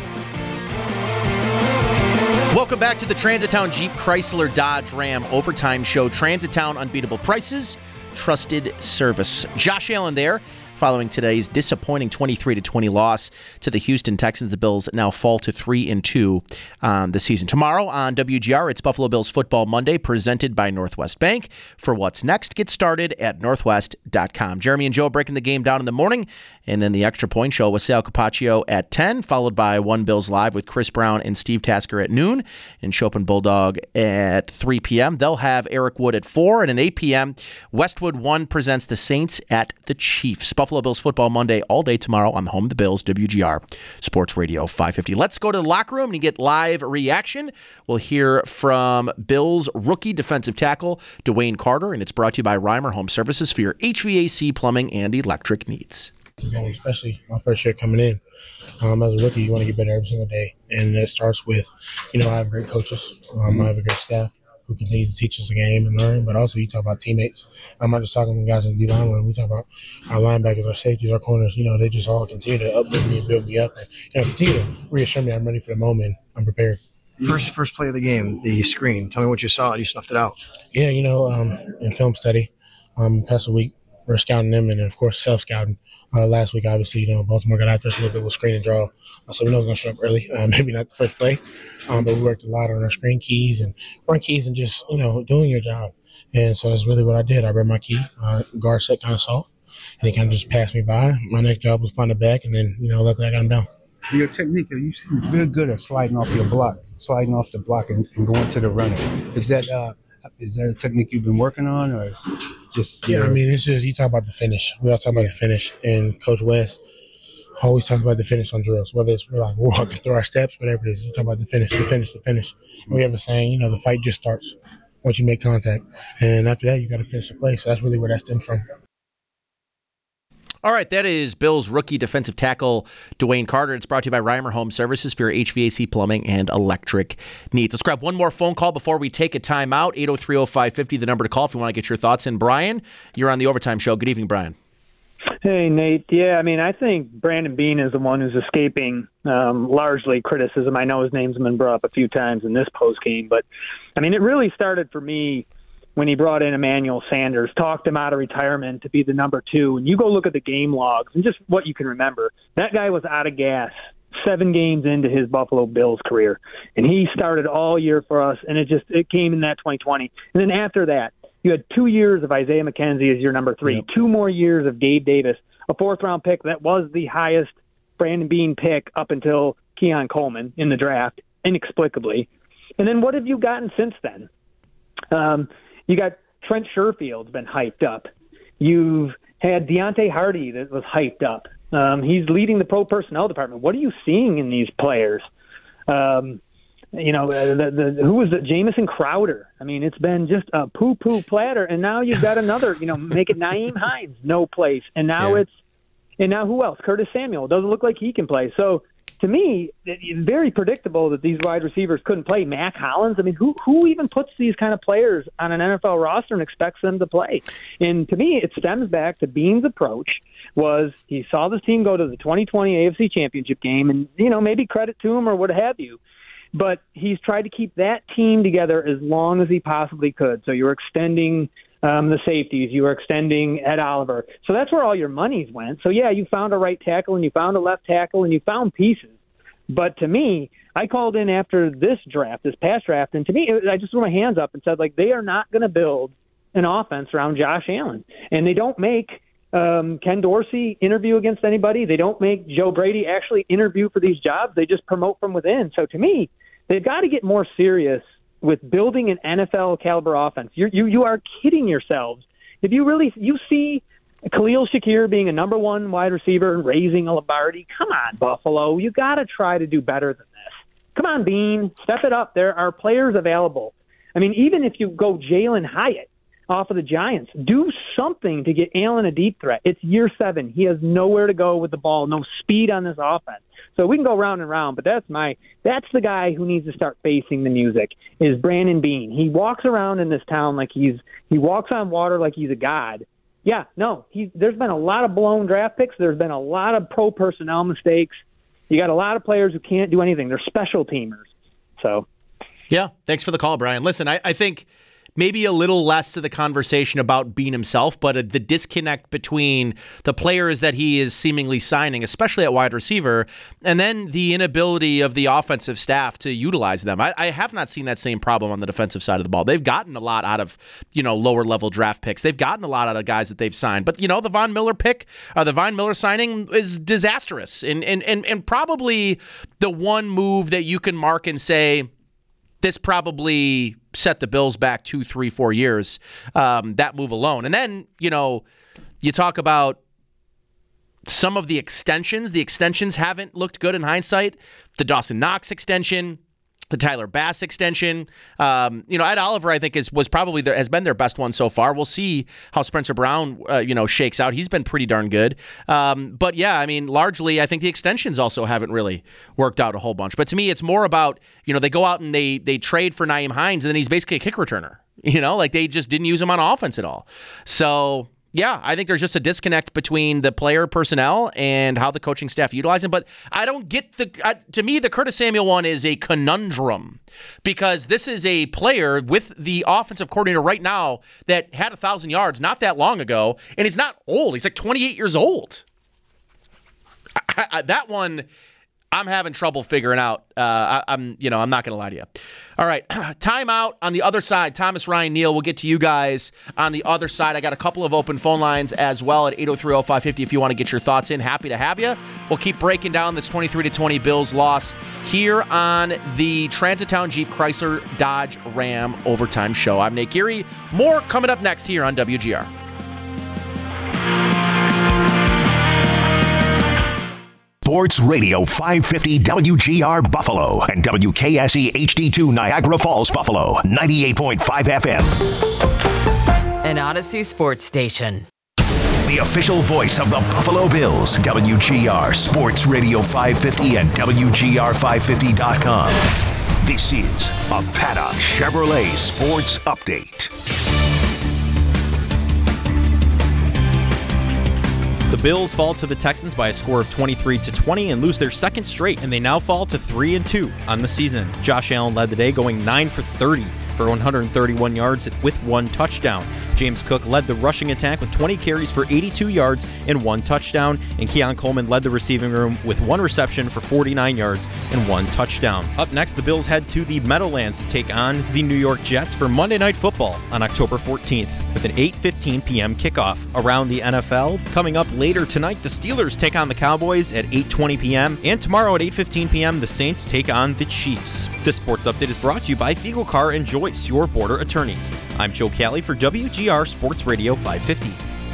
Welcome back to the Transitown Jeep Chrysler Dodge Ram Overtime Show. Transitown, unbeatable prices, trusted service. Josh Allen there. Following today's disappointing 23-20 loss to the Houston Texans, the Bills now fall to 3-2 on the season. Tomorrow on WGR, it's Buffalo Bills Football Monday, presented by Northwest Bank. For what's next, get started at northwest.com. Jeremy and Joe breaking the game down in the morning, and then the Extra Point Show with Sal Capaccio at 10, followed by One Bills Live with Chris Brown and Steve Tasker at noon, and Chopin Bulldog at 3 p.m. They'll have Eric Wood at 4, and at 8 p.m., Westwood One presents the Saints at the Chiefs. Buffalo Buffalo Bills Football Monday all day tomorrow on the home of the Bills, WGR Sports Radio 550. Let's go to the locker room and get live reaction. We'll hear from Bills rookie defensive tackle DeWayne Carter, and it's brought to you by Reimer Home Services for your HVAC, plumbing, and electric needs. Especially my first year coming in. As a rookie, you want to get better every single day. And it starts with, I have great coaches. I have a great staff who continue to teach us the game and learn. But also, you talk about teammates. I'm not just talking to guys in the D-line room. We talk about our linebackers, our safeties, our corners. They just all continue to uplift me and build me up. And continue to reassure me I'm ready for the moment. I'm prepared. First play of the game, the screen. Tell me what you saw. You snuffed it out. Yeah, in film study, past a week, we're scouting them and, of course, self-scouting. Last week, obviously, Baltimore got after us a little bit with screen and draw. So we know it's going to show up early. Maybe not the first play, but we worked a lot on our screen keys and run keys and just, doing your job. And so that's really what I did. I read my key. Guard set kind of soft, and he kind of just passed me by. My next job was find the back, and then, luckily I got him down. Your technique, you seem real good at sliding off the block and going to the runner. Is that a technique you've been working on, or is it just? Yeah, it's just you talk about the finish. We all talk about the finish, and Coach West always talks about the finish on drills. Whether it's we're walking through our steps, whatever it is, you talk about the finish. And we have a saying, the fight just starts once you make contact, and after that, you got to finish the play. So that's really where that stems from. All right, that is Bills rookie defensive tackle DeWayne Carter. It's brought to you by Reimer Home Services for your HVAC, plumbing, and electric needs. Let's grab one more phone call before we take a timeout. 803-0550, the number to call if you want to get your thoughts in. Brian, you're on the Overtime Show. Good evening, Brian. Hey, Nate. Yeah, I think Brandon Beane is the one who's escaping largely criticism. I know his name's been brought up a few times in this postgame, but, it really started for me when he brought in Emmanuel Sanders, talked him out of retirement to be the number 2. And you go look at the game logs and just what you can remember. That guy was out of gas 7 games into his Buffalo Bills career. And he started all year for us, and it came in that 2020. And then after that, you had 2 years of Isaiah McKenzie as your number 3, yep. 2 more years of Gabe Davis, a 4th-round pick that was the highest Brandon Beane pick up until Keon Coleman in the draft, inexplicably. And then what have you gotten since then? You got Trent Sherfield's been hyped up. You've had Deontay Hardy that was hyped up. He's leading the pro personnel department. What are you seeing in these players? Who was it? Jamison Crowder. It's been just a poo-poo platter. And now you've got another, make it Nyheim Hines, no place. And now now who else? Curtis Samuel. Doesn't look like he can play. So, to me, it's very predictable that these wide receivers couldn't play. Mac Hollins, who even puts these kind of players on an NFL roster and expects them to play? And to me, it stems back to Beane's approach was he saw this team go to the 2020 AFC Championship game, and, maybe credit to him or what have you. But he's tried to keep that team together as long as he possibly could. So you're extending the safeties, you were extending Ed Oliver. So that's where all your monies went. So, yeah, you found a right tackle and you found a left tackle and you found pieces. But to me, I called in after this past draft, and to me, I just threw my hands up and said, they are not going to build an offense around Josh Allen. And they don't make Ken Dorsey interview against anybody. They don't make Joe Brady actually interview for these jobs. They just promote from within. So to me, they've got to get more serious with building an NFL caliber offense. You are kidding yourselves. If you see Khalil Shakir being a number 1 wide receiver and raising a Lombardi, come on, Buffalo. You got to try to do better than this. Come on, Beane. Step it up. There are players available. Even if you go Jalen Hyatt off of the Giants, do something to get Allen a deep threat. It's year 7. He has nowhere to go with the ball, no speed on this offense. So we can go round and round, but that's the guy who needs to start facing the music is Brandon Beane. He walks around in this town like he walks on water like he's a god. Yeah, no, there's been a lot of blown draft picks. There's been a lot of pro personnel mistakes. You got a lot of players who can't do anything. They're special teamers. So, yeah, thanks for the call, Brian. Listen, I think maybe a little less to the conversation about Beane himself, but the disconnect between the players that he is seemingly signing, especially at wide receiver, and then the inability of the offensive staff to utilize them. I have not seen that same problem on the defensive side of the ball. They've gotten a lot out of, lower level draft picks. They've gotten a lot out of guys that they've signed. But, the Von Miller signing is disastrous and probably the one move that you can mark and say, this probably set the Bills back 2, 3, 4 years, that move alone. And then, you talk about some of the extensions haven't looked good in hindsight. The Dawson Knox extension, the Tyler Bass extension. Ed Oliver, I think, has been their best one so far. We'll see how Spencer Brown, shakes out. He's been pretty darn good. But yeah, I mean, largely, I think the extensions also haven't really worked out a whole bunch. But to me, it's more about, they go out and they trade for Nyheim Hines, and then he's basically a kick returner. They just didn't use him on offense at all. So yeah, I think there's just a disconnect between the player personnel and how the coaching staff utilize him. But I don't get to me, the Curtis Samuel one is a conundrum because this is a player with the offensive coordinator right now that had 1,000 yards not that long ago, and he's not old. He's like 28 years old. That one, I'm having trouble figuring out. I'm not going to lie to you. All right, timeout on the other side. Thomas, Ryan, Neal, we'll get to you guys on the other side. I got a couple of open phone lines as well at 803-0550 if you want to get your thoughts in. Happy to have you. We'll keep breaking down this 23-20 Bills loss here on the Transitown Jeep Chrysler Dodge Ram Overtime Show. I'm Nate Geary. More coming up next here on WGR. Sports Radio 550 WGR Buffalo and WKSE HD2 Niagara Falls, Buffalo, 98.5 FM. An Odyssey sports station. The official voice of the Buffalo Bills, WGR Sports Radio 550 and WGR550.com. This is a Paddock Chevrolet Sports Update. The Bills fall to the Texans by a score of 23-20 and lose their second straight, and they now fall to 3-2 on the season. Josh Allen led the day, going 9 for 30 for 131 yards with 1 touchdown. James Cook led the rushing attack with 20 carries for 82 yards and 1 touchdown, and Keon Coleman led the receiving room with 1 reception for 49 yards and 1 touchdown. Up next, the Bills head to the Meadowlands to take on the New York Jets for Monday Night Football on October 14th with an 8:15 p.m. kickoff. Around the NFL, coming up later tonight, the Steelers take on the Cowboys at 8:20 p.m. and tomorrow at 8:15 p.m. the Saints take on the Chiefs. This sports update is brought to you by Fiegel Car and Joyce, your border attorneys. I'm Joe Cali for WGR Sports Radio 550.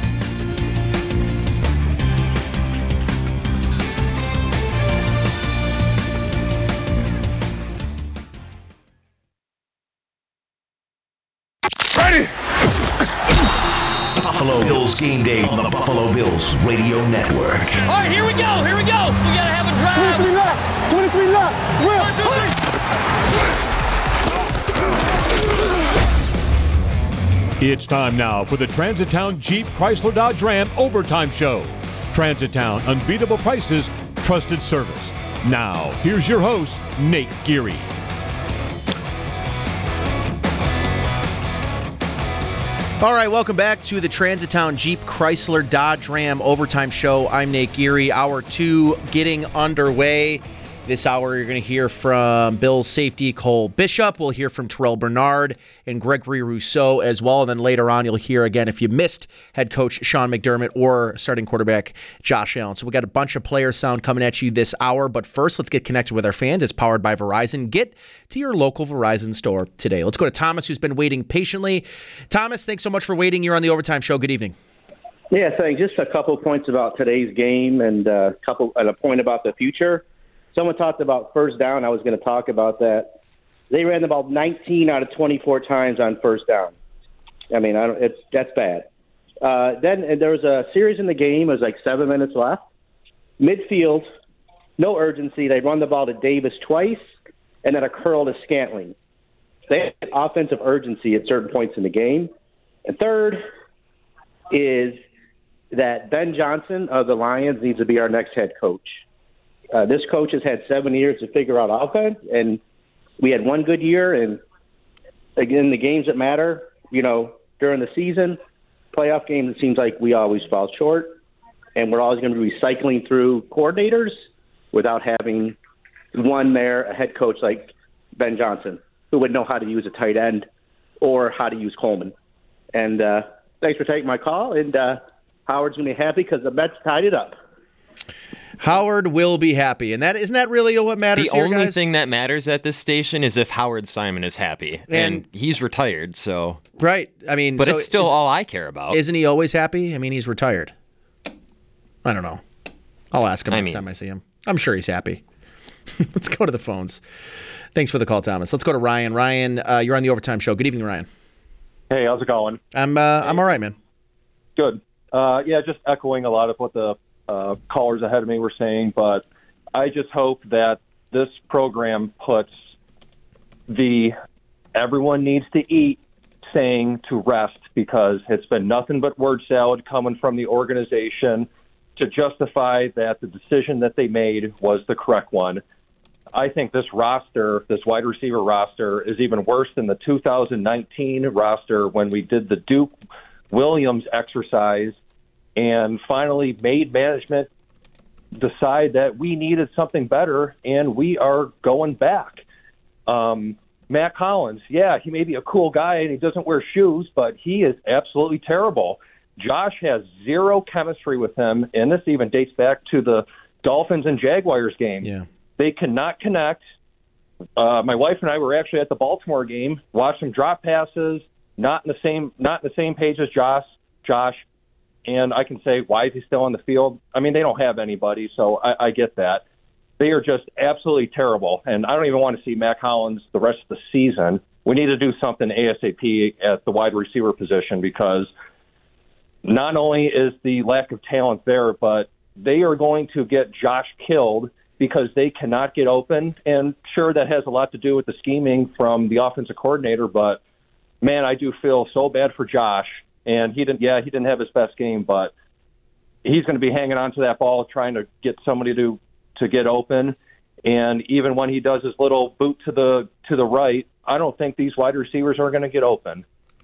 Buffalo Bills game day on the Buffalo Bills Radio Network. All right, here we go. We got to have a drive. 23 left. Will. It's time now for the Transitown Jeep Chrysler Dodge Ram Overtime Show. Transitown, unbeatable prices, trusted service. Now, here's your host, Nate Geary. All right, welcome back to the Transitown Jeep Chrysler Dodge Ram Overtime Show. I'm Nate Geary. Hour 2 getting underway. This hour, you're going to hear from Bills safety Cole Bishop. We'll hear from Terrell Bernard and Gregory Rousseau as well. And then later on, you'll hear again, if you missed head coach Sean McDermott or starting quarterback Josh Allen. So we got a bunch of player sound coming at you this hour. But first, let's get connected with our fans. It's powered by Verizon. Get to your local Verizon store today. Let's go to Thomas, who's been waiting patiently. Thomas, thanks so much for waiting. You're on the Overtime Show. Good evening. Yeah, thanks. Just a couple points about today's game and a point about the future. Someone talked about first down. I was going to talk about that. They ran the ball 19 out of 24 times on first down. I mean, that's bad. Then there was a series in the game. It was like 7 minutes left. Midfield, no urgency. They run the ball to Davis twice and then a curl to Scantling. They had offensive urgency at certain points in the game. And third is that Ben Johnson of the Lions needs to be our next head coach. This coach has had 7 years to figure out offense, and we had one good year. And again, the games that matter, during the season, playoff games, it seems like we always fall short, and we're always going to be recycling through coordinators without having one there, a head coach like Ben Johnson, who would know how to use a tight end or how to use Coleman. And thanks for taking my call. And Howard's going to be happy because the Mets tied it up. Howard will be happy, and isn't that really what matters here, guys? The only thing that matters at this station is if Howard Simon is happy, and he's retired, so... Right, I mean... But it's still all I care about. Isn't he always happy? I mean, he's retired. I don't know. I'll ask him next time I see him. I'm sure he's happy. Let's go to the phones. Thanks for the call, Thomas. Let's go to Ryan. Ryan, you're on the Overtime Show. Good evening, Ryan. Hey, how's it going? I'm all right, man. Good. Yeah, just echoing a lot of what the callers ahead of me were saying, but I just hope that this program puts the everyone needs to eat saying to rest, because it's been nothing but word salad coming from the organization to justify that the decision that they made was the correct one. I think this roster, this wide receiver roster, is even worse than the 2019 roster when we did the Duke Williams exercise and finally made management decide that we needed something better, and we are going back. Matt Collins, yeah, he may be a cool guy and he doesn't wear shoes, but he is absolutely terrible. Josh has zero chemistry with him, and this even dates back to the Dolphins and Jaguars game. Yeah. They cannot connect. My wife and I were actually at the Baltimore game, watched some drop passes, not in the same page as Josh. And I can say, why is he still on the field? I mean, they don't have anybody, so I get that. They are just absolutely terrible, and I don't even want to see Matt Collins the rest of the season. We need to do something ASAP at the wide receiver position, because not only is the lack of talent there, but they are going to get Josh killed because they cannot get open. And sure, that has a lot to do with the scheming from the offensive coordinator, but man, I do feel so bad for Josh. And he didn't have his best game, but he's going to be hanging on to that ball, trying to get somebody to get open. And even when he does his little boot to the right, I don't think these wide receivers are going to get open.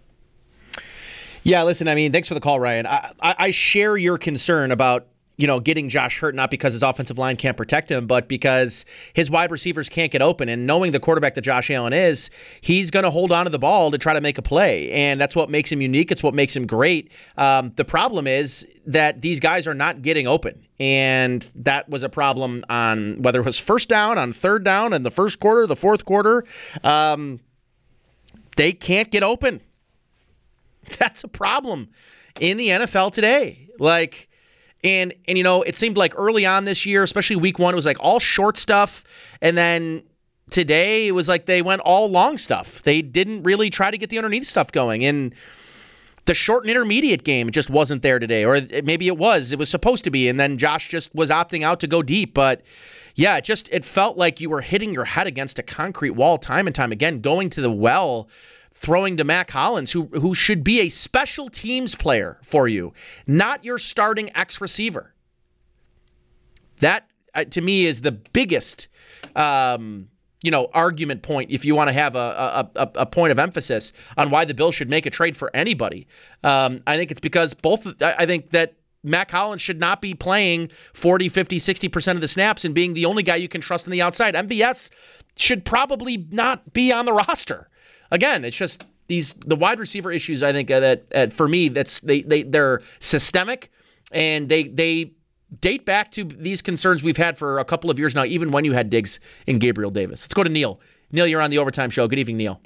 Yeah, listen, I mean, thanks for the call, Ryan. I share your concern about, getting Josh hurt, not because his offensive line can't protect him, but because his wide receivers can't get open. And knowing the quarterback that Josh Allen is, he's going to hold on to the ball to try to make a play. And that's what makes him unique. It's what makes him great. The problem is that these guys are not getting open. And that was a problem on whether it was first down, on third down, in the first quarter, the fourth quarter. They can't get open. That's a problem in the NFL today. And it seemed like early on this year, especially week one, it was like all short stuff. And then today it was like they went all long stuff. They didn't really try to get the underneath stuff going. And the short and intermediate game just wasn't there today. Or maybe it was supposed to be. And then Josh just was opting out to go deep. But yeah, it felt like you were hitting your head against a concrete wall time and time again, going to the well, throwing to Matt Collins, who should be a special teams player for you, not your starting X receiver. That, to me, is the biggest, argument point if you want to have a point of emphasis on why the Bills should make a trade for anybody. I think it's because I think that Matt Collins should not be playing 40, 50, 60% of the snaps and being the only guy you can trust on the outside. MVS should probably not be on the roster. Again, it's just the wide receiver issues. I think that for me, they're systemic, and they date back to these concerns we've had for a couple of years now, even when you had Diggs and Gabriel Davis. Let's go to Neil. Neil, you're on the Overtime Show. Good evening, Neil.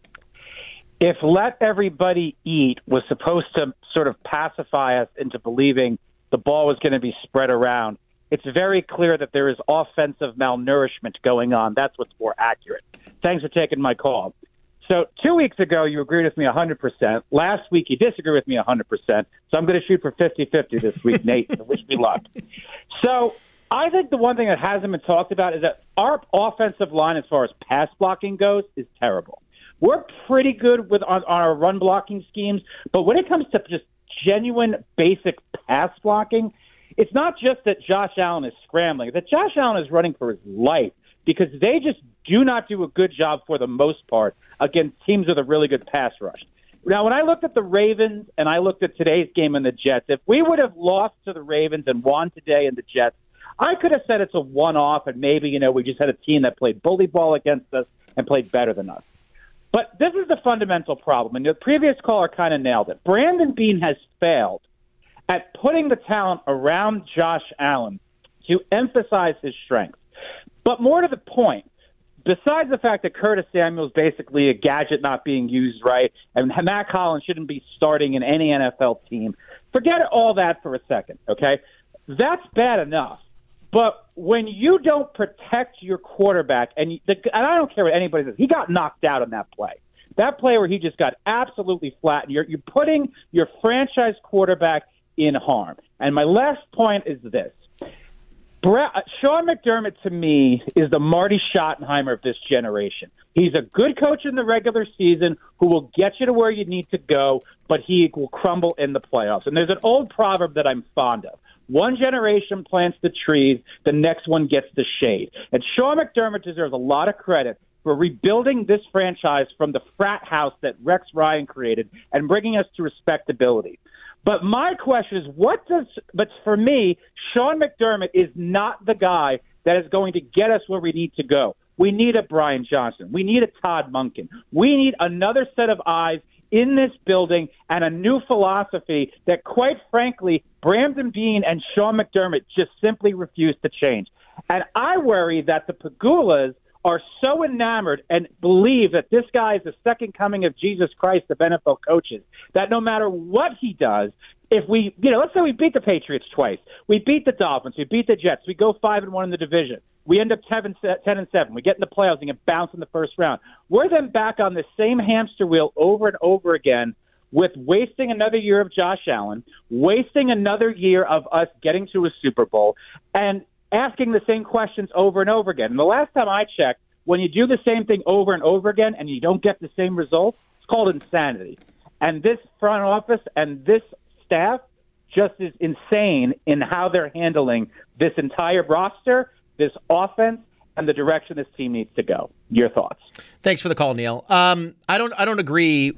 If let everybody eat was supposed to sort of pacify us into believing the ball was going to be spread around, it's very clear that there is offensive malnourishment going on. That's what's more accurate. Thanks for taking my call. So 2 weeks ago, you agreed with me 100%. Last week, you disagreed with me 100%. So I'm going to shoot for 50-50 this week, Nate. Wish me luck. So I think the one thing that hasn't been talked about is that our offensive line, as far as pass blocking goes, is terrible. We're pretty good on our run blocking schemes, but when it comes to just genuine basic pass blocking, it's not just that Josh Allen is scrambling. That Josh Allen is running for his life, because they just do not do a good job for the most part against teams with a really good pass rush. Now, when I looked at the Ravens and I looked at today's game in the Jets, if we would have lost to the Ravens and won today in the Jets, I could have said it's a one-off and maybe, we just had a team that played bully ball against us and played better than us. But this is the fundamental problem, and the previous caller kind of nailed it. Brandon Beane has failed at putting the talent around Josh Allen to emphasize his strengths. But more to the point, besides the fact that Curtis Samuel is basically a gadget not being used right, and Matt Collins shouldn't be starting in any NFL team, forget all that for a second, okay? that's bad enough. But when you don't protect your quarterback, and I don't care what anybody says, he got knocked out on that play. That play where he just got absolutely flat, and you're putting your franchise quarterback in harm. And my last point is this. Sean McDermott, to me, is the Marty Schottenheimer of this generation. He's a good coach in the regular season who will get you to where you need to go, but he will crumble in the playoffs. And there's an old proverb that I'm fond of. One generation plants the trees, the next one gets the shade. And Sean McDermott deserves a lot of credit for rebuilding this franchise from the frat house that Rex Ryan created and bringing us to respectability. But my question is, but for me, Sean McDermott is not the guy that is going to get us where we need to go. We need a Brian Johnson. We need a Todd Monken. We need another set of eyes in this building and a new philosophy that, quite frankly, Brandon Beane and Sean McDermott just simply refuse to change. And I worry that the Pegulas are so enamored and believe that this guy is the second coming of Jesus Christ of NFL coaches, that no matter what he does, if we, let's say we beat the Patriots twice, we beat the Dolphins, we beat the Jets, we go 5-1 in the division, we end up 10-7, we get in the playoffs and get bounced in the first round. We're then back on the same hamster wheel over and over again, with wasting another year of Josh Allen, wasting another year of us getting to a Super Bowl, and asking the same questions over and over again. And the last time I checked, when you do the same thing over and over again and you don't get the same results, it's called insanity. And this front office and this staff just is insane in how they're handling this entire roster, this offense, and the direction this team needs to go. Your thoughts? Thanks for the call, Neil. I don't agree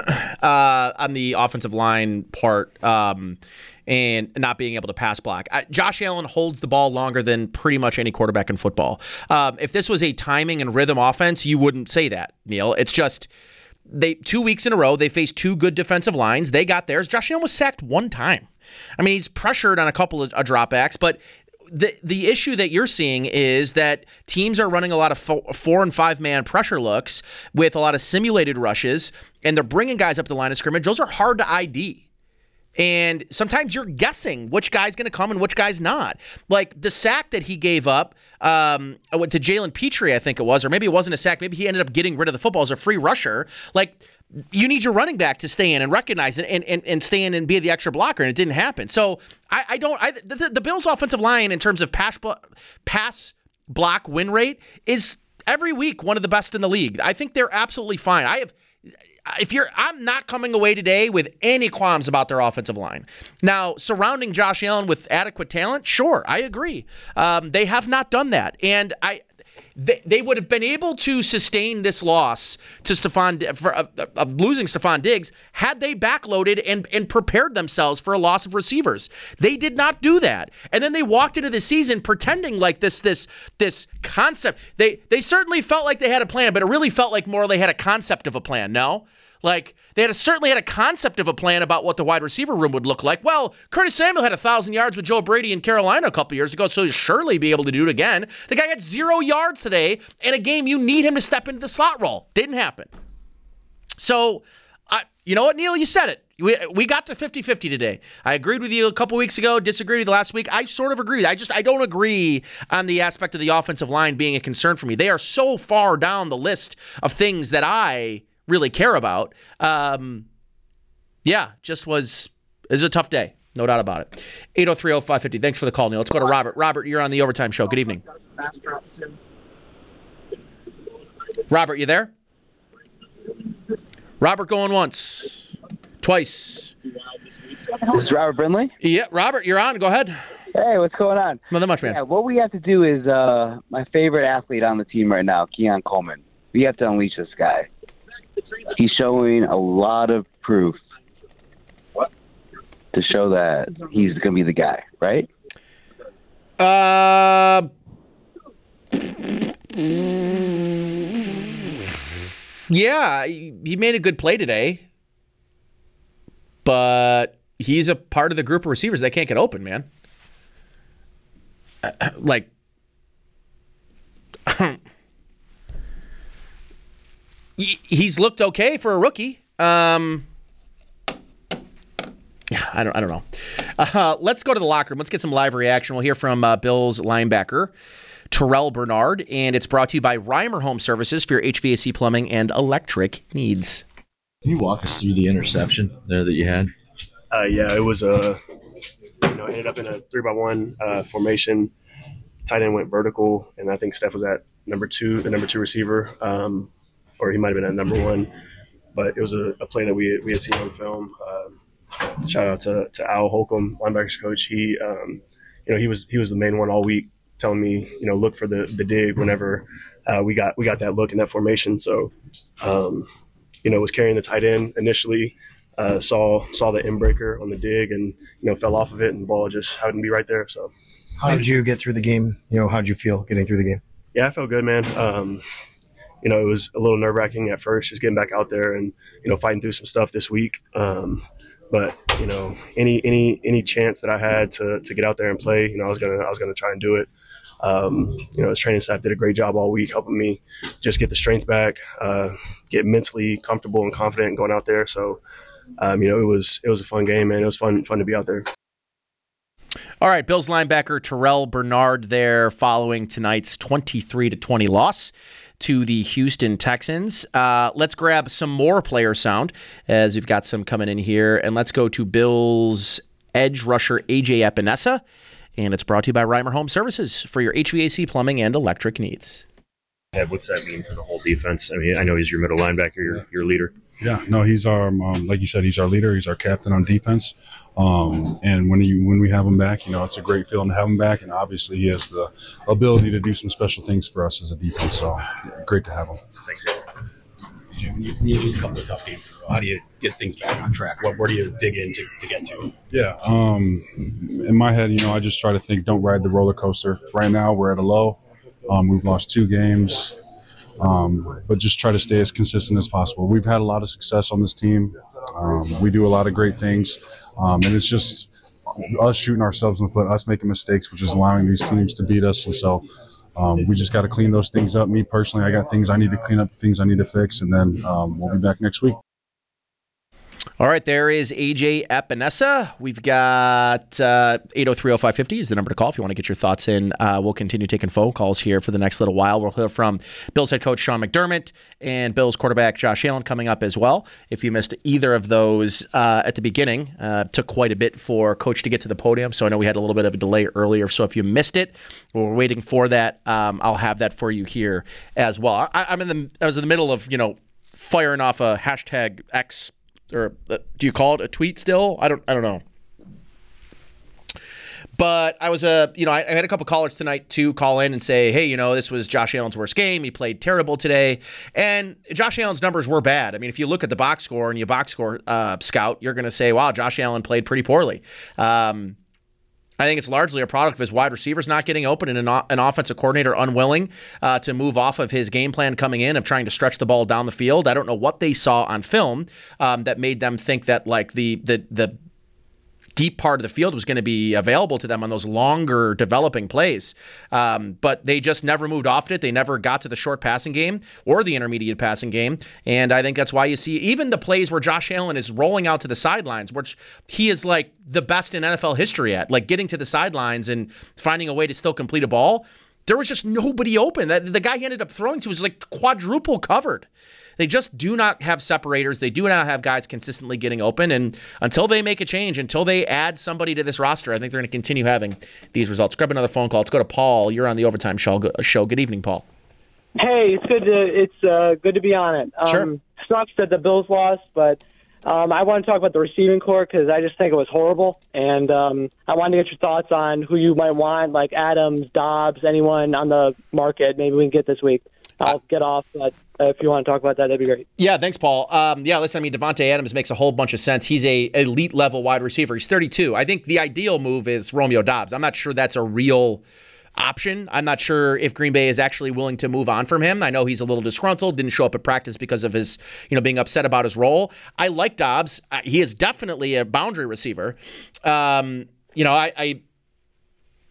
on the offensive line part. And not being able to pass block. Josh Allen holds the ball longer than pretty much any quarterback in football. If this was a timing and rhythm offense, you wouldn't say that, Neil. It's just 2 weeks in a row, they faced two good defensive lines. They got theirs. Josh Allen was sacked one time. I mean, he's pressured on a couple of dropbacks, but the issue that you're seeing is that teams are running a lot of 4 and 5 man pressure looks with a lot of simulated rushes, and they're bringing guys up the line of scrimmage. Those are hard to ID. And sometimes you're guessing which guy's going to come and which guy's not. Like the sack that he gave up to Jalen Petrie, I think it was, or maybe it wasn't a sack. Maybe he ended up getting rid of the football as a free rusher. Like you need your running back to stay in and recognize it and stay in and be the extra blocker, and it didn't happen. So the Bills' offensive line in terms of pass block win rate is every week one of the best in the league. I think they're absolutely fine. I'm not coming away today with any qualms about their offensive line. Now, surrounding Josh Allen with adequate talent, sure, I agree. They have not done that. And they would have been able to sustain this loss to losing Stephon Diggs had they backloaded and prepared themselves for a loss of receivers. They did not do that. And then they walked into the season pretending like this concept. They certainly felt like they had a plan, but it really felt like more they had a concept of a plan, no? Like, they certainly had a concept of a plan about what the wide receiver room would look like. Well, Curtis Samuel had 1,000 yards with Joe Brady in Carolina a couple years ago, so he'll surely be able to do it again. The guy had 0 yards today in a game you need him to step into the slot role. Didn't happen. So, you know what, Neil? You said it. We got to 50-50 today. I agreed with you a couple weeks ago, disagreed with you last week. I sort of agree. I don't agree on the aspect of the offensive line being a concern for me. They are so far down the list of things that I really care about. It was a tough day. No doubt about it. 803-0550. Thanks for the call, Neil. Let's go to Robert. Robert, you're on the Overtime Show. Good evening. Robert, you there? Robert going once. Twice. This is Robert Brindley? Yeah, Robert, you're on. Go ahead. Hey, what's going on? Nothing much, man. Yeah, what we have to do is my favorite athlete on the team right now, Keon Coleman. We have to unleash this guy. He's showing a lot of proof to show that he's going to be the guy, right? Yeah, he made a good play today, but he's a part of the group of receivers that can't get open, man. He's looked okay for a rookie. I don't know. Let's go to the locker room. Let's get some live reaction. We'll hear from Bills linebacker Terrell Bernard, and it's brought to you by Reimer Home Services for your HVAC, plumbing, and electric needs. Can you walk us through the interception there that you had? Yeah, it was ended up in a 3-by-1 formation. Tight end went vertical, and I think Steph was at the number two receiver, or he might have been at number 1. But it was a play that we had seen on film. Shout out to Al Holcomb, linebackers coach. He was the main one all week, telling me, look for the dig whenever we got that look in that formation. So, was carrying the tight end initially. Saw the end breaker on the dig and fell off of it, and the ball just happened to be right there. So, how did you get through the game? How did you feel getting through the game? Yeah, I felt good, man. It was a little nerve-wracking at first, just getting back out there and fighting through some stuff this week. But any chance that I had to get out there and play, I was gonna try and do it. His training staff did a great job all week helping me just get the strength back, get mentally comfortable and confident going out there. So, it was a fun game, man. It was fun to be out there. All right, Bills linebacker Terrell Bernard there following tonight's 23-20 loss to the Houston Texans. Let's grab some more player sound as we've got some coming in here, and let's go to Bills edge rusher AJ Epinesa, and it's brought to you by Reimer Home Services for your HVAC, plumbing, and electric needs. What's that mean for the whole defense? I mean, I know he's your middle linebacker, your leader. Yeah, no, he's our like you said, he's our leader. He's our captain on defense. And when we have him back, it's a great feeling to have him back. And obviously, he has the ability to do some special things for us as a defense. So great to have him. Thanks. You lose a couple of tough games in a row. How do you get things back on track? Where do you dig in to get to? Yeah, in my head, I just try to think, don't ride the roller coaster. Right now, we're at a low. We've lost 2 games. But just try to stay as consistent as possible. We've had a lot of success on this team. We do a lot of great things. And it's just us shooting ourselves in the foot, us making mistakes, which is allowing these teams to beat us. And so we just got to clean those things up. Me personally, I got things I need to clean up, things I need to fix, and then we'll be back next week. All right, there is AJ Epinesa. We've got 803-0550 is the number to call if you want to get your thoughts in. We'll continue taking phone calls here for the next little while. We'll hear from Bills head coach Sean McDermott and Bills quarterback Josh Allen coming up as well. If you missed either of those at the beginning, took quite a bit for coach to get to the podium, so I know we had a little bit of a delay earlier. So if you missed it, we're waiting for that. I'll have that for you here as well. I was in the middle of firing off a hashtag X. Or do you call it a tweet still? I don't know. But I was I had a couple callers tonight to call in and say, hey, this was Josh Allen's worst game. He played terrible today. And Josh Allen's numbers were bad. I mean, if you look at the box score and you box score scout, you're going to say, wow, Josh Allen played pretty poorly. I think it's largely a product of his wide receivers not getting open and an offensive coordinator unwilling to move off of his game plan coming in of trying to stretch the ball down the field. I don't know what they saw on film that made them think that the deep part of the field was going to be available to them on those longer developing plays. But they just never moved off it. They never got to the short passing game or the intermediate passing game. And I think that's why you see even the plays where Josh Allen is rolling out to the sidelines, which he is like the best in NFL history at, like getting to the sidelines and finding a way to still complete a ball. There was just nobody open. The guy he ended up throwing to was like quadruple covered. They just do not have separators. They do not have guys consistently getting open. And until they make a change, until they add somebody to this roster, I think they're going to continue having these results. Grab another phone call. Let's go to Paul. You're on the Overtime Show. Good evening, Paul. Hey, it's good to be on it. Sure. Sucks that the Bills lost, but I want to talk about the receiving corps because I just think it was horrible. And I wanted to get your thoughts on who you might want, like Adams, Dobbs, anyone on the market. Maybe we can get this week. I'll get off, but if you want to talk about that, that'd be great. Yeah, thanks, Paul. Listen, Davante Adams makes a whole bunch of sense. He's a elite-level wide receiver. He's 32. I think the ideal move is Romeo Dobbs. I'm not sure that's a real option. I'm not sure if Green Bay is actually willing to move on from him. I know he's a little disgruntled, didn't show up at practice because of his, being upset about his role. I like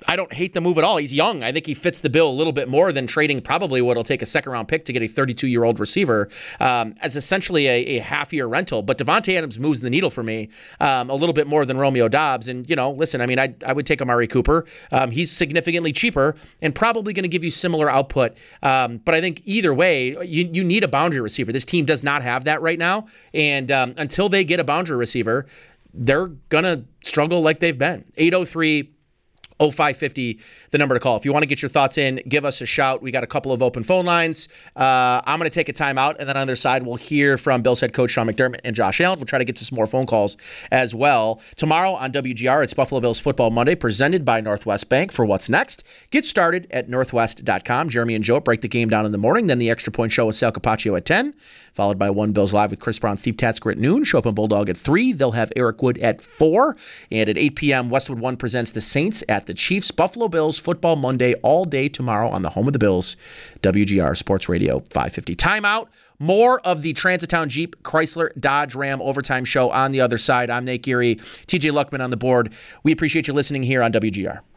I don't hate the move at all. He's young. I think he fits the bill a little bit more than trading probably what will take a second-round pick to get a 32-year-old receiver as essentially a half-year rental. But Davante Adams moves the needle for me a little bit more than Romeo Doubs. And, listen, I mean, I would take Amari Cooper. He's significantly cheaper and probably going to give you similar output. But I think either way, you need a boundary receiver. This team does not have that right now. And until they get a boundary receiver, they're going to struggle like they've been. 803-0550, the number to call. If you want to get your thoughts in, give us a shout. We got a couple of open phone lines. I'm going to take a timeout, and then on the other side, we'll hear from Bills head coach Sean McDermott and Josh Allen. We'll try to get to some more phone calls as well. Tomorrow on WGR, it's Buffalo Bills Football Monday, presented by Northwest Bank. For what's next, get started at northwest.com. Jeremy and Joe break the game down in the morning, then the Extra Point Show with Sal Capaccio at 10, followed by One Bills Live with Chris Brown, Steve Tatzker at noon, Show Up and Bulldog at 3. They'll have Eric Wood at 4. And at 8 p.m., Westwood One presents the Saints at the Chiefs. Buffalo Bills Football Monday all day tomorrow on the home of the Bills, WGR Sports Radio 550. Timeout. More of the Transitown Jeep Chrysler Dodge Ram Overtime Show on the other side. I'm Nate Geary, TJ Luckman on the board. We appreciate you listening here on WGR.